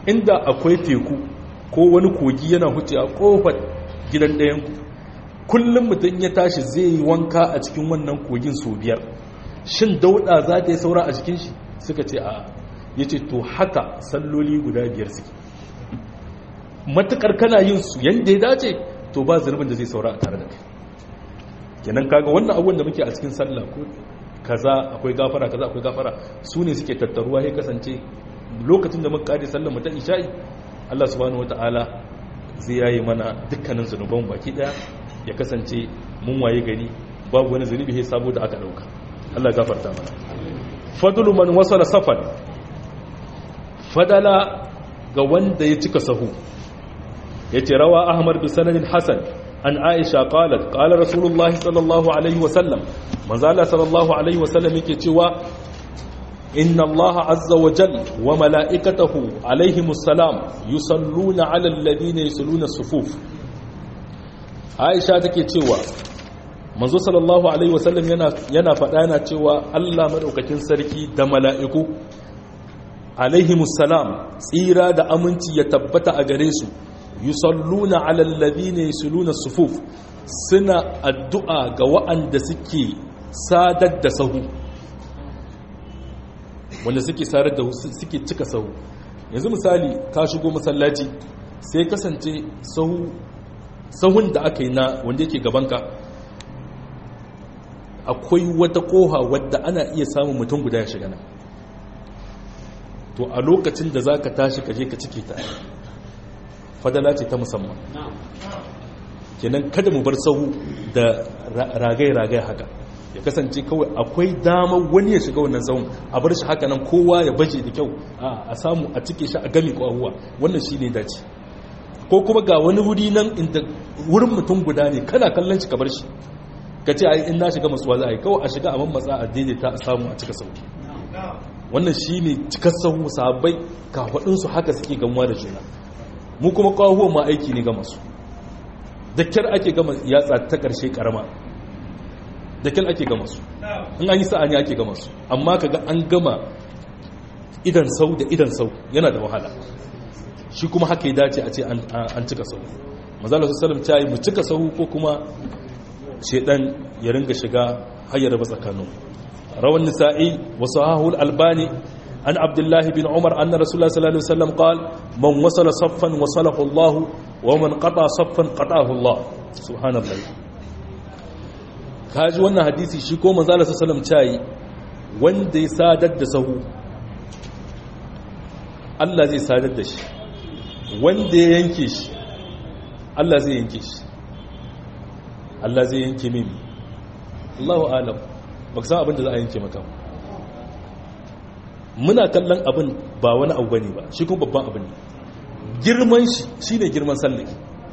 inda akwai teku ko wani kogi yana huce a kofar gidan ɗayan kullum mutum ya tashi zai yi wanka a cikin wannan kogin sau 5 shin dauda za ta yi saura a jikin shi suka ce a ya ce to haka salloli guda 5 suke matukar kana yin su yadda ya dace to ba zurbin da zai saura a tare da kai kenan kaga wannan abubuwan da muke a cikin sallah ko kaza akwai gafara kaza akwai gafara su ne suke tattaruwa ya kasance lokacin da muka kare sallar mu ta isha'i Allah subhanahu wataala zai yayi mana dukkanin zunuban baki daya ya kasance mun waye gari babu wani zunubi sai sabo da aka dauka Allah ya gafarta mana fadlu man wasala safan fadala ga wanda ya cika sahu yace rawa ahmad bi sanadin hasan an aisha qalat qala rasulullahi sallallahu alaihi wasallam manzala sallallahu alaihi wasallam yake cewa inna allaha azza wa jalla wa malaikatahu alaihimus salam yusalluna ala alladhina yusalluna as-sufuf aisha take cewa manzo sallallahu alaihi wasallam yana faɗa yana cewa Allah madaukakin sarki da mala'iku alaihimus salam tsira da aminci ya tabbata a gare su yusalluna ala alladhina yusalluna as-sufuf suna addu'a ga waɗanda suke sadar da sahu wanda suke sadar da suke cika sahu yanzu misali ka shigo masallaci sai kasance sahun da aka yi na wanda yake gabanka akwai wata koha wadda ana iya samun mutum guda ya shiga nan to a lokacin da za ka tashi ka je ka cike ta fadala ce ta musamman kenan kada mu bar sahu da ragaye-ragaye haka ya kasance kawai akwai damar wani ya shiga wannan sahun a bar shi haka nan kowa ya baje da kyau a samu a cike shi a gami kwahuwa wannan shi ne dace ko kuma ga wani wuri nan inda wurin mutum guda ne kana kallon shi ka bar shi ka ce ai in na shiga masuwa za a yi kawai a shiga a mammatsa a daidaita a samu a cika sauki wannan shi ne cikar sahu sahabbai kafaɗinsu haka suke gamuwa da juna mu kuma kawo ma aiki ne gama su da kyar ake gama yatsa ta ƙarshe ƙarama da kyar ake gama su in an yi sa'a ne ake gama su amma kaga an gama idan sau da idan sau yana da wahala shi kuma haka ya dace a ce an cika sau mazala su salam ta yi mu cika sau ko kuma shedan ya ringa shiga hayar ba tsakanin rawan nisa'i wasu hahul albani عن عبد الله بن عمر أن رسول الله صلى الله عليه وسلم قال من وصل صفا وصله الله ومن قطع صفا قطعه الله سبحان الله kaji wannan hadisi shi ko manzo Allah sallallahu alaihi wasallam tayi wanda ya sadar da sahu Allah zai sadar da shi wanda ya yanke shi Allah zai yanke shi Allah zai yanke mimi Allahu a'lam baka san abin da za a yanke maka muna kallon abin ba wani abu bane ba shi kuma babban abu ne girman shi shine girman sallah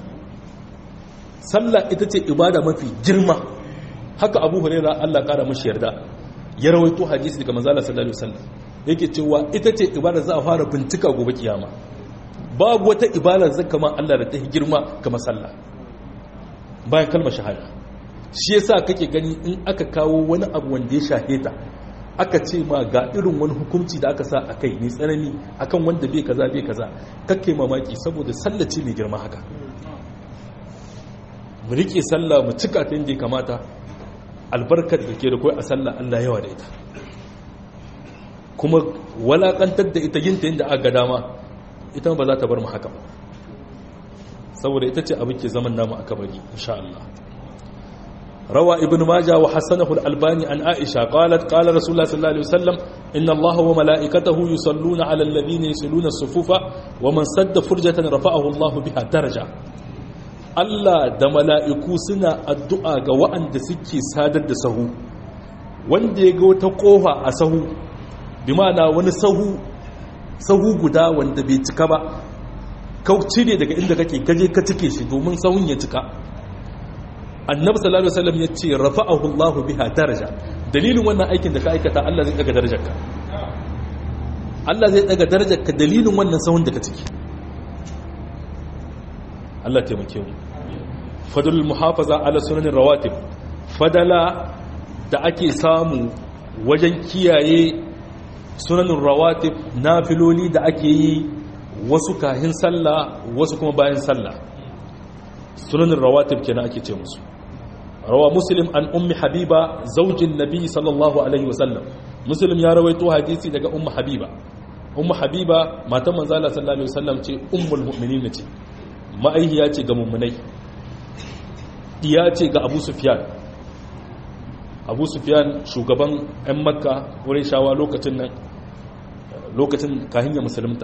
sallah ita ce ibada mafi girma haka Abu Hurairah Allah kara mishi yarda ya rawaito hadisi daga manzo Allah sallallahu alaihi wasallam yake cewa ita ce ibada za a fara bincika gobe kiyama babu wata ibada zaka ma Allah da ta girma kamar sallah bayan kalmar shahada shi yasa kake gani in aka kawo wani abu wanda ya shaheta aka ce ma ga irin wani hukunci da aka sa a kai ne tsanani akan wanda bai kaza kakke mamaki saboda sallah ce mai girma haka mu rike sallah mu cika ta inda ya kamata albarkar da ke da kai a sallah Allah yawa da ita kuma walakantar da ita yin ta inda aka dama ita ba za ta bar mu haka ba saboda ita ce abin ke zaman namu a kabari insha Allah روى ابن ماجه وحسنه الألباني عن عائشة قالت قال رسول الله صلى الله عليه وسلم إن الله وملائكته يصلون على الذين يصلون الصفوف ومن سد فرجة رفعه الله بها درجة Allah da mala'iku suna addu'a ga waɗanda suke sadar da sahu wanda ya ga wata ƙofa a sahu bi ma'ana wani sahu guda wanda bai cika ba kauci ne daga inda kake kaje ka cike shi domin sahun ya cika annabi sallallahu alaihi wasallam yace rafa'ahu Allah biha daraja dalilin wannan aikin da ka aikata Allah zai daga darajarka Allah zai daga darajarka dalilin wannan sahun da ka ciki Allah taimake mu fadlul muhafaza ala sunanin rawatib fadala da ake samu wajen kiyaye sunanin rawatib nafiloli da ake yi wasu kahin sallah wasu kuma bayan sallah. Sunanin rawatib kenan ake ce musu. Rawa Muslim an ummi Habiba zaujin Nabi sallallahu alaihi wasallam. Muslim ya rawaito hadisi daga ummu Habiba. Ummu Habiba matan manzo Allah sallallahu alaihi wasallam ce ummul mu'minin ce. Ma'aihiya ce ga mummunai. Diya ce ga Abu Sufyan. Abu Sufyan shugaban 'yan Makka wurin shawa lokacin nan, lokacin kahin ya musulunta.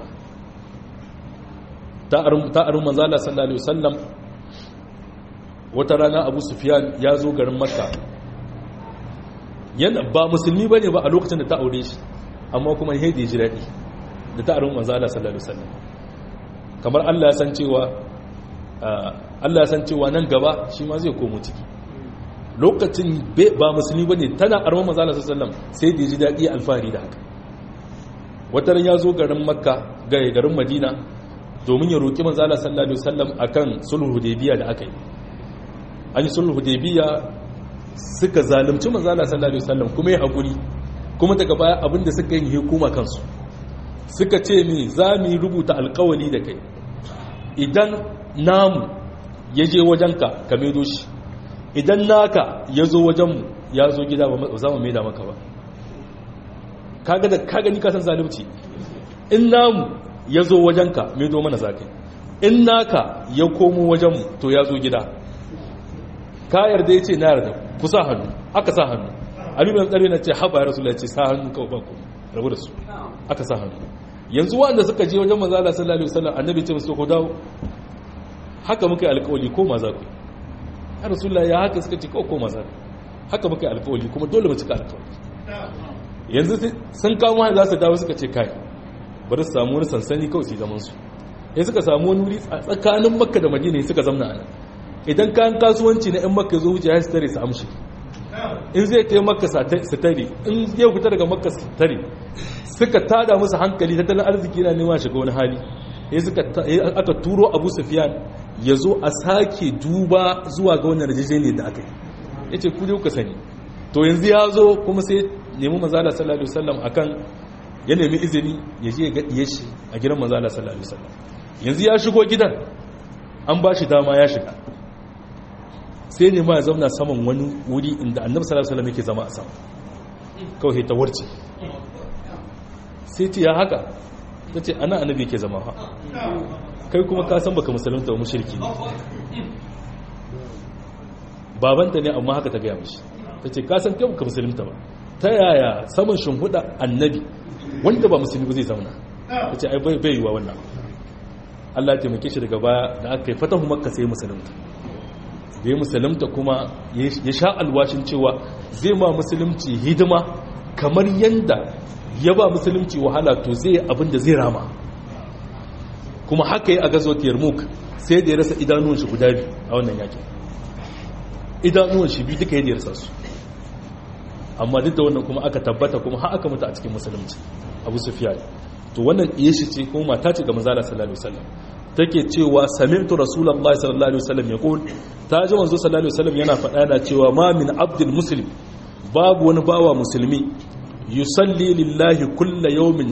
Ta arin manzo Allah sallallahu alaihi wasallam. Wata rana Abu Sufyan ya zo garin Makka. Yana ba musulmi bane ba a lokacin da ta aure shi, amma kuma ya ji daɗi da ta arin manzo Allah sallallahu alaihi wasallam. Kamar Allah ya san cewa nan gaba shi ma zai komo ciki. Lokacin ba musulmi bane tana arman manzo Allah sallallahu alaihi wasallam sai da ji daɗi alfahari da haka. Wata ran ya zo garin Makka ga garin Madina domin ya roki manzo Allah sallallahu alaihi wasallam akan sulhu Hudaybiyah da aka yi. An yi sulhu Hudaybiyah suka zalunci manzo Allah sallallahu alaihi wasallam kuma ya hakuri, kuma daga baya abinda suka yi hukuma kansu suka ce ni za mu rubuta alƙawari da kai, idan namu ya je wajenka ka maido shi, idan naka ya zo wajenmu ya zo gida ba za mu maida maka ba. Kaga ni ka san zalunci. In namu ya zo wajenka maido mana zakai, in naka ya komo wajenmu to ya zo gida. Ka yarda ya ce na yarda, ku sa hannu, aka sa hannu. Alimin tsari na ce haɓa ya rasu ce sa hannu kawai ba ku rabu da su, aka sa hannu. Yanzu wanda suka je wajen manzo Allah sallallahu alaihi wasallam annabi ce musu ko dawo, haka muka yi alƙawari ko maza ku. Ya Rasulullah ya haka suka ce ko maza ku, haka muka yi alƙawari kuma dole mu cika alƙawari. Yanzu sun kawo hanyar za su dawo suka ce kai bari su samu wani sansani kawai su yi zaman su. Ya suka samu wani wuri a tsakanin Makka da Madina suka zamna ana. Idan kayan kasuwanci na 'yan Makka zo wuce ya su tare su amshi, in zai ta Makka su tare, in zai fita daga Makka su tare. Suka tada musu hankali, tattalin arziki na nema shiga wani hali. Aka turo Abu Sufyan ya zo a sake duba zuwa ga wannan rajajene da aka yi. Ya ce kuje kuka sani. To yanzu ya zo kuma sai nemi manzala sallallahu alaihi wasallam akan ya nemi izini ya je ga diye shi a gidan manzala sallallahu alaihi wasallam. Yanzu ya shigo gidan an ba shi dama ya shiga. Sai ne ma ya zauna saman wani wuri inda annabi sallallahu alaihi wasallam yake zama a sama. Kawai ta warce. Sai ce ya haka, ta ce ana annabi yake zama ha, kai kuma ka san baka musulunta wa mushriki ne. Babanta ne amma haka ta gaya mishi, ta ce ka san kai baka musulunta ba, ta yaya saman shimhuda annabi wanda ba musulmi ba zai zauna. Ta ce ai bai yiwa wannan. Allah ya taimake shi daga baya da aka yi fatahu Makka sai musulunta. Da ya musulunta kuma ya sha alwashin cewa zai ma musulunci hidima kamar yanda ya ba musulunci wahala, to zai abin da zai rama. Kuma haka yi a gazot Yarmouk, sai da ya rasa idanuwan shi guda biyu a wannan yakin. Idanuwan shi biyu duka ya rasa su, amma duk da wannan kuma aka tabbata kuma har aka mutu a cikin musulunci Abu Sufyan. To wannan iya shi ce kuma mata ce ga manzala sallallahu alaihi wasallam, take cewa sami'tu rasulullahi sallallahu alaihi wasallam yaqul, ta ji manzo sallallahu alaihi wasallam yana faɗa da cewa ma min abdul muslim, babu wani bawa musulmi yusalli lillahi kulla yawmin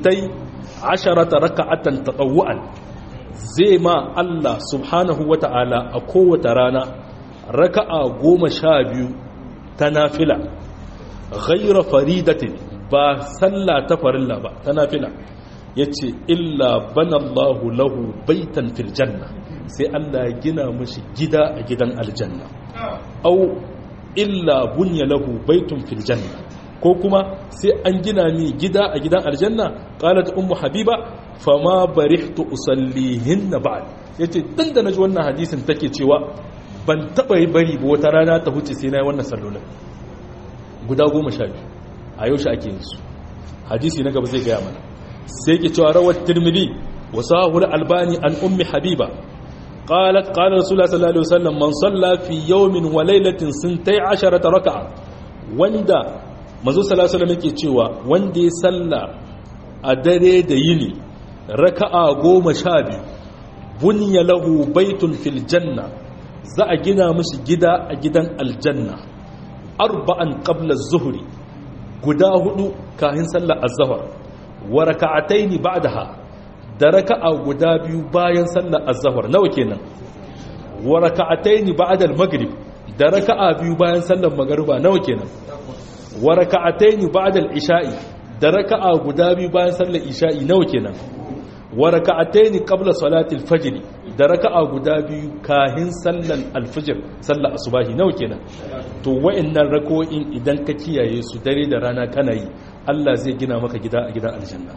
12 raka'atan tatawwu'an, zai ma Allah subhanahu wata'ala a kowace rana raka'a 12 ta nafila, ghayra faridatin, ba sallah ta farilla ba, ta nafila. Yace illa banallahu lahu baitan fil janna, sai Allah ya gina mishi gida a gidan aljanna. Au illa bunya lahu baitun fil janna, ko kuma sai an gina mi gida a gidan aljanna. Qalat ummu habiba fama barihtu usallihinna ba'd, yace tun da naji wannan hadisin take cewa ban taba yi bari ba wata rana ta huce sai nayi wannan sallolin guda 12 a yau shi ake yin su. Hadisi na gaba zai gaya mana, sai ke cewa rawat tirmidhi wa sahul albani an ummi habiba qalat qala rasulullah sallallahu alaihi wasallam man salla fi yawmin wa laylatin 12 raka'a, wanda manzo sallallahu alaihi wasallam yake cewa wanda ya salla a dare da yini raka'a 12, bunya lahu baitun fil janna, za a gina mishi gida a gidan aljanna. 4 qabla az-zuhri, guda 4 kafin sallar az-zuhr, wa raka'ataini ba'daha, da raka'a guda biyu bayan sallar az-zuhr nawa kenan wa raka'ataini ba'da al-maghrib da raka'a biyu bayan sallar magriba nawa kenan wa raka'ataini ba'da al-isha'i da raka'a guda biyu bayan sallar isha'i nawa kenan wa raka'ataini qabla salati al-fajr da raka'a guda biyu kahin sallar al-fajr sallar asubahi nawa kenan to wa'annan rako'in idan ka kiyaye su dare da rana kana yi Allah zai gina maka gida a gidan aljanna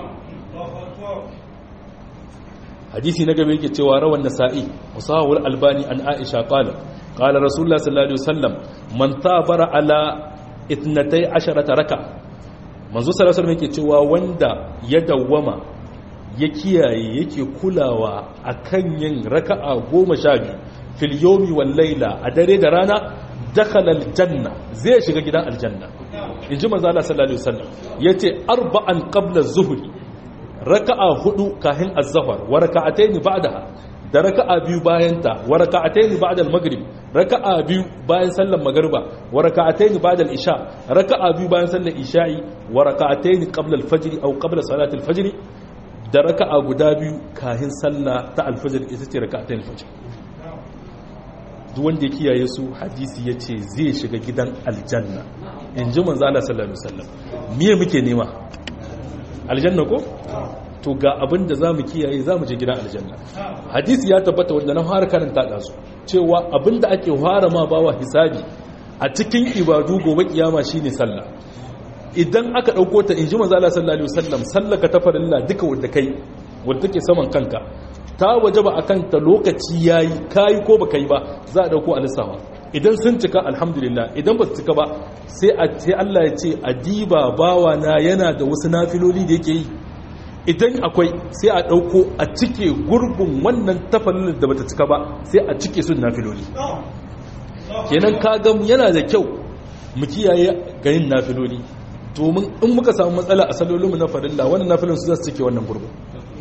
hadisi na gaba yake cewa rawan nasa'i musawwar albani an aisha qala rasulullah sallallahu alaihi wasallam man tabara ala 12 raka manzo sallallahu alaihi wasallam yake cewa wanda ya dawwama ya kiyaye yake kulawa akan yin raka'a 12 fil yawmi wal layla a dare da rana dakhala aljanna zai shiga gidan aljanna inji manzo Allah sallallahu alaihi wasallam yace arba'an qabla az-zuhri raka'a 4 kahin az-zuhr wa raka'atayn ba'daha da raka'a biyu bayan ta wa raka'atayn ba'da al-maghrib raka'a biyu bayan sallar magriba wa raka'atayn ba'da al-isha raka'a biyu bayan sallar isha'i wa raka'atayn qabla al-fajr aw qabla salati al-fajr da raka'a guda biyu kahin sallah ta al-fajr ita ce raka'atayn al-fajr duk wanda ya kiyaye su hadisi yace zai shiga gidan aljanna inji manzo Allah sallallahu alaihi wasallam miye muke nema aljanna ko to ga abin da zamu kiyaye zamu je gidan aljanna hadisi ya tabbata wanda na fara karanta da su cewa abin da ake fara ma bawa hisabi a cikin ibadu gobe kiyama shine sallah idan aka dauko ta inji manzo Allah sallallahu alaihi wasallam sallaka ta farilla duka wanda kai wanda take saman kanka ta wajaba akan ta lokaci yayi kai ko baka yi ba za a dauko alisawa idan sun cika alhamdulillah idan ba su cika ba sai Allah ya ce adiba bawa na yana da wasu nafiloli da yake yi idan akwai sai a dauko a cike gurbin wannan tafallin da bata cika ba sai a cike su nafiloli kenan kaga yana da kyau mu kiyaye ganin nafiloli domin in muka samu matsala a salolinmu na farilla wannan nafilin su za su cike wannan gurbin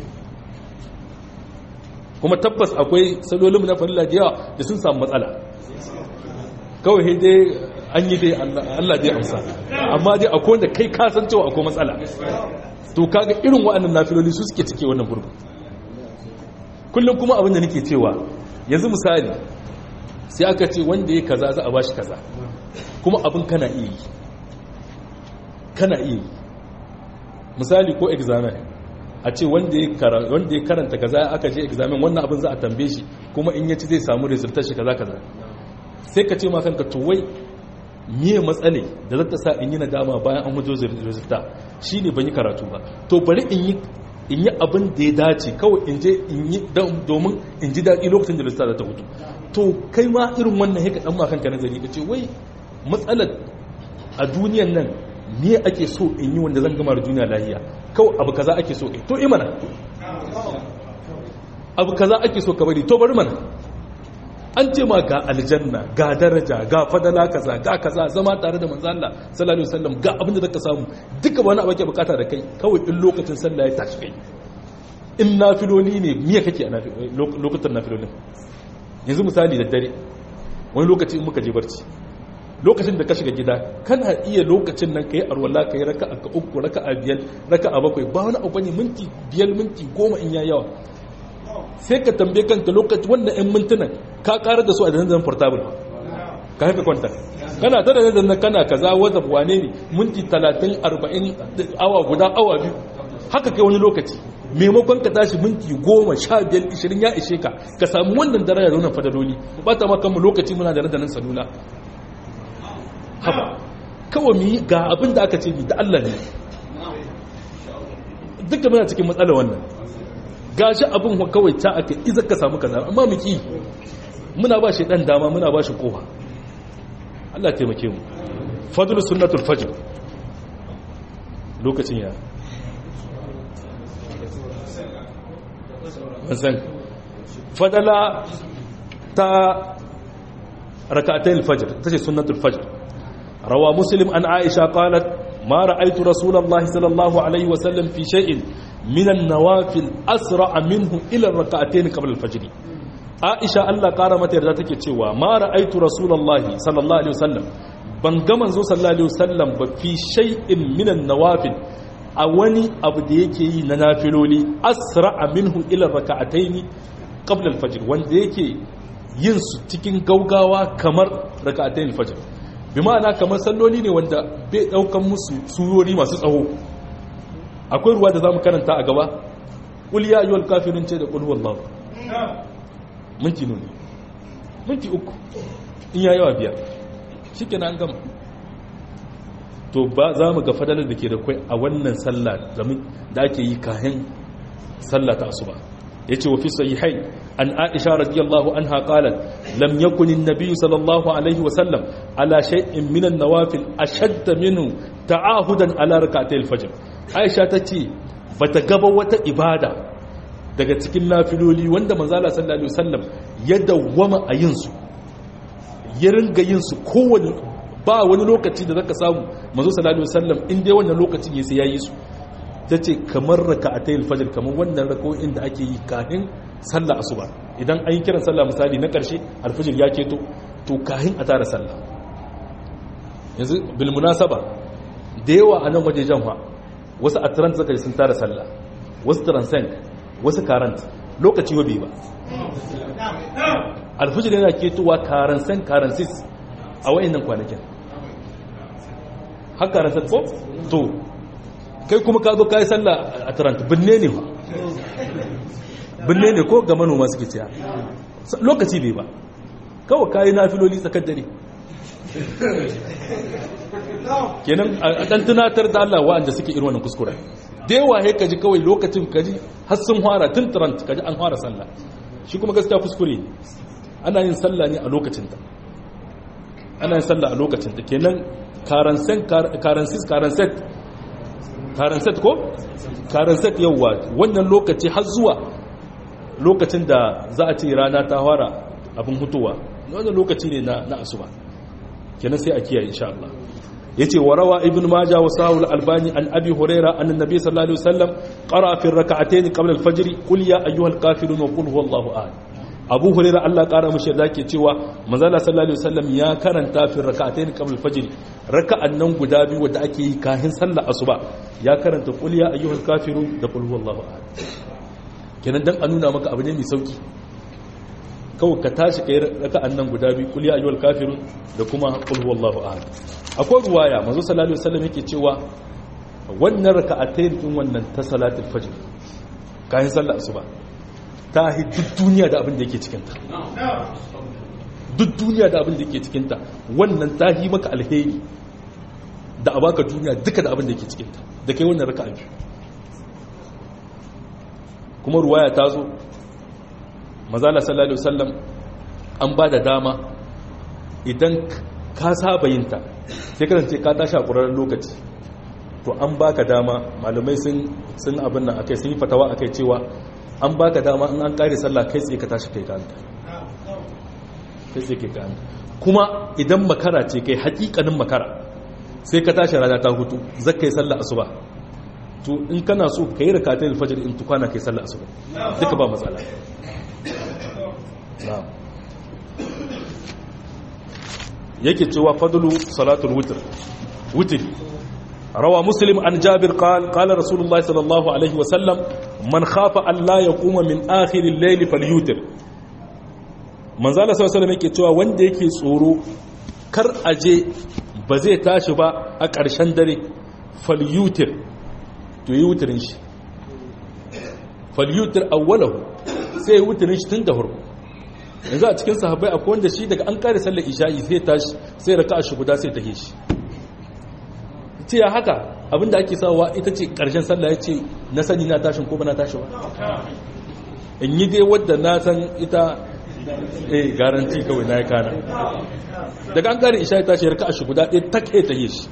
kuma tabbas akwai salolinmu na farilla da yawa da sun samu matsala kawai dai an yi dai Allah dai amsa amma dai akwai wanda kai kasan cewa akwai matsala to kaga irin waɗannan nafiloli su suke cike wannan gurbin kullum kuma abin da nake cewa yanzu misali sai aka ce wanda ya kaza za a bashi kaza kuma abin kana iya yi misali ko examen a ce wanda ya karanta kaza aka je examen wannan abin za a tambaye shi kuma in yaci zai samu result shi kaza kaza sai ka ce ma kanka to wai miye matsale da zata sa in yi nadama bayan an hujo result shine ban yi karatu ba to bari in yi abin da ya dace kawai in je in yi domin in ji daɗi lokacin da result ta hutu to kai ma irin wannan haka dan ma kanka nazari ka ce wai matsalar a duniyan nan me ake so in yi wanda zan gama da duniya lahiya kawai abu kaza ake so to imana abu kaza ake so ka bari to bari mana an ce ma ga aljanna ga daraja ga fadala kaza ga kaza zama tare da manzo Allah sallallahu alaihi wasallam ga abin da zaka samu duka wani abu ake bukata da kai kawai in lokacin sallah ya tashi kai in nafiloli ne me kake a lokutan nafilolin yanzu misali da dare wani lokaci in muka je barci lokacin da ka shiga gida kana iya lokacin nan kai arwala kai raka'a 3 raka'a 5 raka'a 7 ba wani abu ne minti 5 minti 10 in ya yawa sai ka tambaye kanka lokaci wannan 'yan mintunan ka karar da su a danzan portable ka haifa kwanta kana ta da danzan kana kaza whatsapp wane ne minti 30 40 awa guda awa biyu haka kai wani lokaci maimakon ka tashi minti 10 15 20 ya ishe ka samu wannan daraja da wannan fadaloli ba ta maka mu lokaci muna da nan salula haba kawai mu ga abin da aka ce bi da Allah ne duka muna cikin matsala wannan gashi abin kawai ta aka iza ka samu kaza amma muki muna ba shi dan dama muna ba shi kofa Allah taimake mu fadlus sunnatul fajr lokacin ya san fadala ta rak'atay al-fajr tace sunnatul fajr rawa muslim an aisha qalat ma ra'aytu rasulullahi sallallahu alaihi wasallam fi shay'in من النوافل أسرع منه إلى الركعتين قبل الفجر عائشة الله قارمت يرضاتك cewa ما رأيت رسول الله صلى الله عليه وسلم ban ga manzo sallallahu alaihi wasallam ba fi shay'in min an-nawafil a wani abu da yake yi na nafiloli asra'a minhu ila raka'ataini qabla al-fajr wanda yake yin su cikin gaugawa kamar raka'atayn al-fajr bi ma'ana kamar salloli ne wanda bai daukan musu surori masu tsawo akwai ruwa da zamu karanta a gaba qul ya ayyuhal kafirun ce da qul huwallahu minti ne minti 3 in ya yawa biyar shikenan an gama to ba za mu ga fadalar da ke da kai a wannan sallah da ake yi kahin sallah ta asuba yace wa fi sahihai an aisha radiyallahu anha qalat lam yakun an-nabiy sallallahu alaihi wa sallam ala shay'in min an-nawafil ashadd minhu ta'ahudan ala rak'atay al-fajr aisha tace bata gaba wata ibada daga cikin nafiloli wanda manzo Allah sallallahu alaihi wasallam ya dawwama a yin su ya ringa yin su kowane ba wani lokaci da zaka samu manzo sallallahu alaihi wasallam in dai wannan lokacin yayi sai yayi su tace kamar raka'atay al-fajr kamar wannan rak'o'in da ake yi kafin sallar asuba idan an yi kiran sallah misali na karshe al-fajr ya keto to kafin a tara sallah yanzu bil munasaba da yawa a nan waje janwa wasu atran zaka sun tara sallah wasu transcend wasu karant lokaci wabe ba al-fajr yana ketowa karansan karansis a wayannan kwanakin haka ran ko to kai kuma ka zo kai sallah a taranta binne ne ba binne ne ko ga manoma suke ciya lokaci bai ba kawai kai nafiloli tsakar dare kenan a dan tunatar da Allah wa'anda suke irin wannan kuskure da yawa he kaji kawai lokacin kaji har sun fara tun taranta kaji an fara sallah shi kuma gaskiya kuskure ne ana yin sallah ne a lokacin ta ana yin sallah a lokacin ta kenan karanset ko? karanset yauwa wannan lokaci har zuwa lokacin da za a ce rana ta fara abin hutuwa wannan lokaci ne na asuba kenan sai a kiyaye insha Allah yace warawa ibn majah wa sahul albani an abi huraira anna nabiy sallallahu alaihi wasallam qara fi rak'atayn qabla al-fajr qul ya ayyuhal kafirun wa qul huwallahu ahad abu hurairah Allah ƙara mashi da ke cewa manzala sallallahu alaihi wasallam ya karanta fi rak'atayn qabl al-fajr raka'an nan guda biyu wanda ake yi kafin sallar asuba ya karanta qul ya ayyuhal kafirun da qul huwallahu ahad kenan dan a nuna maka abu ne mai sauki kawai ka tashi kai raka'an nan guda biyu qul ya ayyuhal kafirun da kuma qul huwallahu ahad akwai ruwaya manzo sallallahu alaihi wasallam yake cewa wannan raka'atayn din wannan ta salatul fajr kafin sallar asuba ta hi duk duniya da abin da yake cikinta duk duniya da abin da yake cikinta wannan ta hi maka alheri da a baka duniya duka da abin da yake cikinta da kai wannan raka'a biyu kuma ruwaya ta zo mazala sallallahu alaihi wasallam an ba da dama idan ka saba yinta sai kasance ka tashi a ƙurarren lokaci to an baka dama malamai sun abin nan akai sun yi fatawa akai cewa an baka dama in an kare sallah kai tsaye ka tashi kai kanta kai tsaye kai kanta kuma idan makara ce kai hakikanin makara sai ka tashi rana ta hutu zaka yi sallah asuba to in kana so kai rakatul fajr in tukwana kai sallah asuba duka ba matsala na'am yake cewa fadlu salatul witr روى مسلم عن جابر قال رسول الله صلى الله عليه وسلم من خاف أن لا يقوم من آخر الليل فليوتر من زال صلى الله عليه وسلم yake cewa wanda yake tsoro kar aje ba zai tashi ba a ƙarshen dare falyutir to yi wutirin shi falyutir awwalahu sai yi wutirin shi tun da farko yanzu a cikin sahabbai akwai wanda shi daga an kare sallar isha'i sai tashi sai raka'a shi guda sai tahe shi ce ya haka abinda ake sawa ita ce ƙarshen sallah ya ce na sani na tashin ko ba na tashi ba in yi dai wadda na san ita garanti kawai na ya kana daga an ƙari isha ya tashi ya raka a shi guda ɗaya ta kai ta yi shi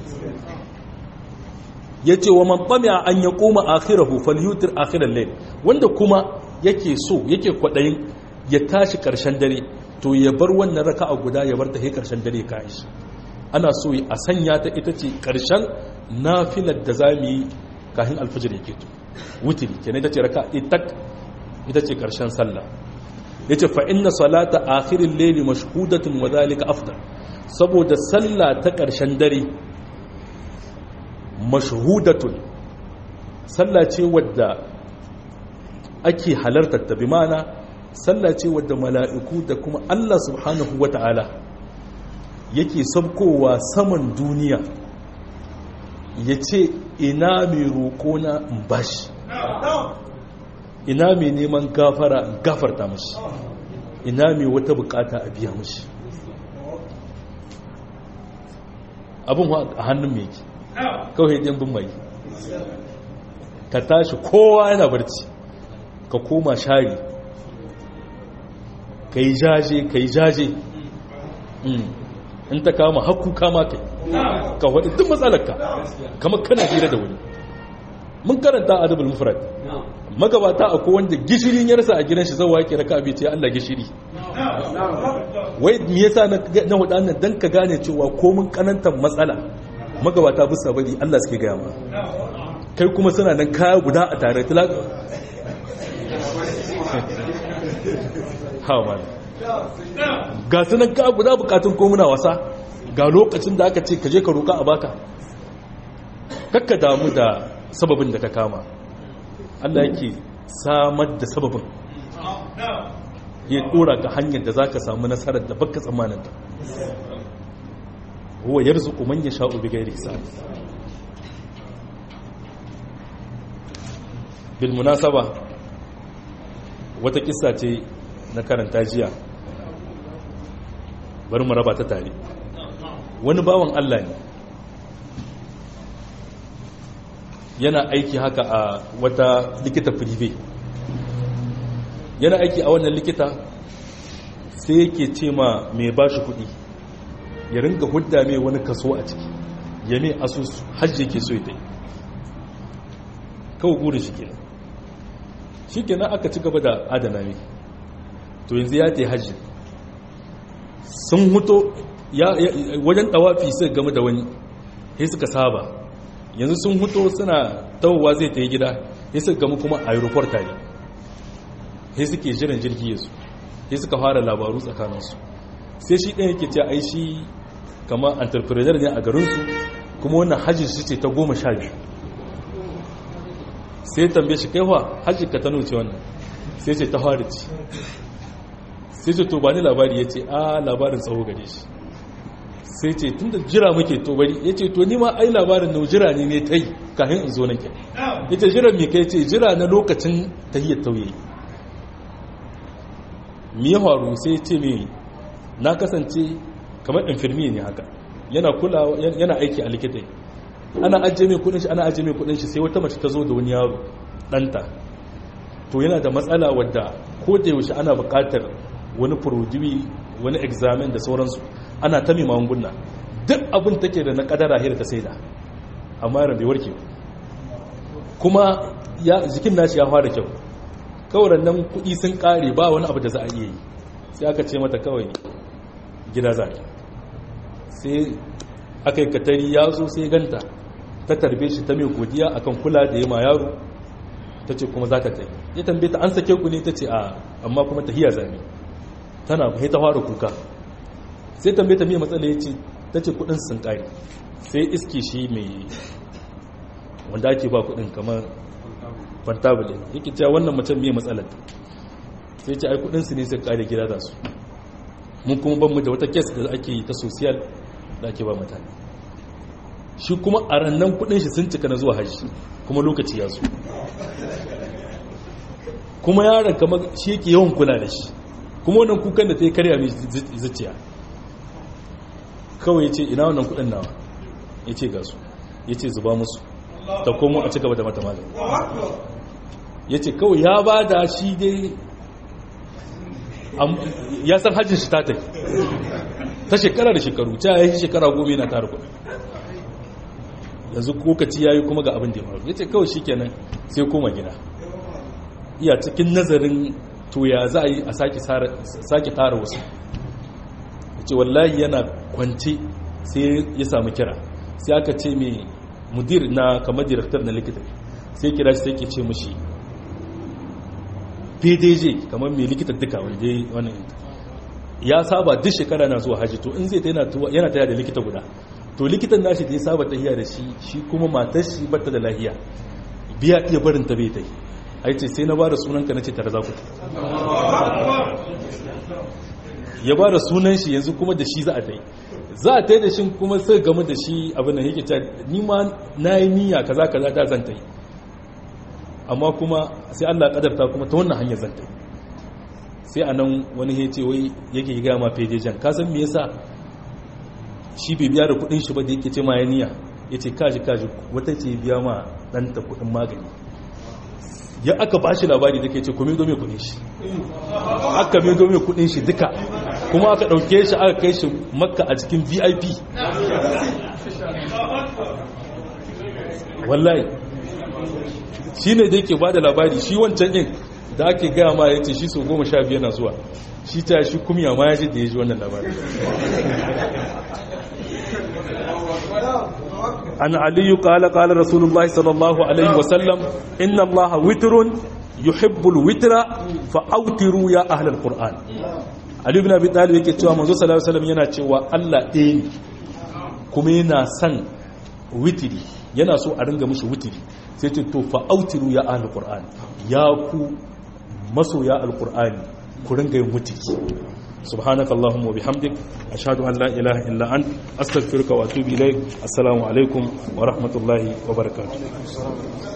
ya ce wa man ɓamiya an ya koma akhirahu falyutir akhirar lail wanda kuma yake so yake kwaɗayin ya tashi ƙarshen dare to ya bar wannan raka a guda ya bar ta he ƙarshen dare ka shi ana so a sanya ta ita ce ƙarshen nafilar da za mu yi kafin alfajir ya keto wutiri kenan ita ce raka ita ce ƙarshen sallah ya ce fa'in na salata akhirin laili mashhudatun wa zalika afdal saboda sallah ta ƙarshen dare mashhudatun sallah ce wadda ake halartar ta bi mana sallah ce wadda mala'iku da kuma Allah subhanahu wata'ala yake sabkowa saman duniya ya ce ina mai roƙo na in bashi, ina mai neman gafara in gafarta mashi, ina mai wata bukata a biya mashi. Abin a hannun mai yake kawai ɗin bin mai ka tashi kowa yana barci ka koma shari ka yi jaje in ta kama haku kama kai ka waɗi duk matsalarka kamar kana hira da wani. Mun karanta adabul mufrad magabata akwai wanda gishirin ya rasa a gidan shi zawa yake raka abin ya Allah gishiri. Wai me yasa na hudan nan dan ka gane cewa komun kanantar matsala magabata bisa bari Allah suke gaya ma, kai kuma suna nan kaya guda a tare tilaka hawa ga sunan kaya guda bukatun ko muna wasa ga lokacin da aka ce ka je ka roka a baka. Kakka damu da sababin da ka kama, Allah yake samar da sababin ya dora ka hanyar da zaka samu nasarar da baka tsammanin ta. huwa yarzuqu man yasha'u bighairi hisab. bil munasaba wata kissa ce na karanta jiya, bari mu raba ta tare. Wani bawan Allah ne yana aiki haka a wata likita prive, yana aiki a wannan likita sai yake ce ma mai ba shi kudi ya ringa hudda mai wani kaso a ciki ya mai asusu hajji ke so ita yi kawai guri shi kenan aka ci gaba da adana mai. To yanzu ya ta yi hajji sun huto wajen tawafi sai game da wani sai suka saba, yanzu sun huto suna tawowa zai ta yi gida sai suka gama kuma a aeroport tare sai suke jiran jirgi yasu sai suka fara labaru tsakaninsu. Sai shi ɗaya yake ce ai shi kama entrepreneur ne a garinsu kuma wannan hajji su ce ta 12. sai tambaye shi kaiwa hajji ka ta nuce wannan, sai ce ta fara ci. sai ce to ba ni labari, ya ce a labarin tsawo gare shi. sai ce tun da jira muke to bari, ya ce to nima ai labarin na jira ne ta yi kafin in zo na ke. ya ce jiran mai kai ce jira na lokacin tahiyyar tauye. mi ya faru sai ce mai na kasance kamar infirmiya ne haka, yana aiki a likita, ana ajiye mai kudin shi sai wata mace ta zo da wani yaro ɗanta. to yana da matsala wadda ko da yaushe ana buƙatar wani produce wani examen da sauransu, ana ta mai magunguna duk abin take da na kadara hira ta saida, amma yaran bai warke kuma jikin nashi ya fara kyau. kawai nan kuɗi sun ƙare ba wani abu da za a iya yi, sai aka ce mata kawai gida za a. sai aka yi katari ya zo sai ganta ta tarbe shi ta mai godiya akan kula da ya ma yaro, ta ce kuma za ta ta yi. ya tambaye ta an sake ku ne, ta ce a amma kuma ta hiya zami tana ba ta fara kuka. sai tambaye ta mai matsala, ya ce ta ce kudin sun kare. sai iski shi mai wanda ake ba kudin kamar fantabule yake cewa wannan macen mai matsalar, sai ce ai kudin su ne sai kare gida da su, mun kuma ban mu da wata kes da ake yi ta social da ake ba mutane. shi kuma a rannan kudin shi sun cika na zuwa hajji kuma lokaci ya zo, kuma yaron kamar shi yake yawan kula da shi, kuma wannan kukan da ta yi karya mai zuciya. kawai ya ce ina wannan kudin nawa, ya ce ga su, ya ce zuba musu ta komo a cigaba da mata magani. ya ce kawai ya ba da shi dai ya san hajjin shi ta tafi ta shekara da shekaru, ta yi shekara 10 yana tara kudi, yanzu kokaci ya yi kuma ga abin da ya faru. ya ce kawai shi kenan sai koma gida, iya cikin nazarin to ya za a yi a sake tara wasu. ya ce wallahi yana kwance sai ya samu kira, sai aka ce mai mudir na kamar direktar na likita, sai kira shi sai ke ce mashi pdg kamar mai likita duka wanda wannan ya saba duk shekara na zuwa hajji, to in zai ta yana taya da likita guda, to likitan nashi da ya saba tahiya da shi kuma matar shi bata da lahiya, biya iya barin ta bai ta yi a ce sai na ba da sunanka na ce tare za ku ya ba da sunan shi yanzu kuma da shi za a ta yi da shi kuma sai game da shi abin da yake ta ni ma na yi niyya kaza kaza ta zan ta yi amma kuma sai Allah kadarta kuma ta wannan hanyar zan ta yi sai a nan wani ya ce wai yake gaya ma fejejen ka san me yasa shi bai biya da kudin shi ba da yake ce ma ya niyya ya ce kaji wata ce biya ma ɗanta kudin magani ya aka ba shi labari da ke ce kuma domin kudin shi aka mai domin kudin shi duka kuma aka ɗauke shi aka kai shi makka a cikin vip wallahi shi ne da yake ba da labari shi wancan yin da ake gaya ma ya ce shi so 15 na zuwa shi ta shi kumya ma ya ji da ya ji wannan labari an aliyu qala rasulullahi sallallahu alaihi wasallam inna allaha witrun yuhibbul witra fa autiru ya ahlal qur'an ali ibn abi talib yake cewa manzo sallallahu alaihi wasallam yana cewa Allah ɗaya ne kuma yana son witri yana so a ringa mishi witri sai ce to fa autiru ya ahlal qur'an ya ku masoya alqur'ani ku ringa yin witri سبحانك اللهم وبحمدك أشهد أن لا إله إلا أنت أستغفرك وأتوب إليك السلام عليكم ورحمة الله وبركاته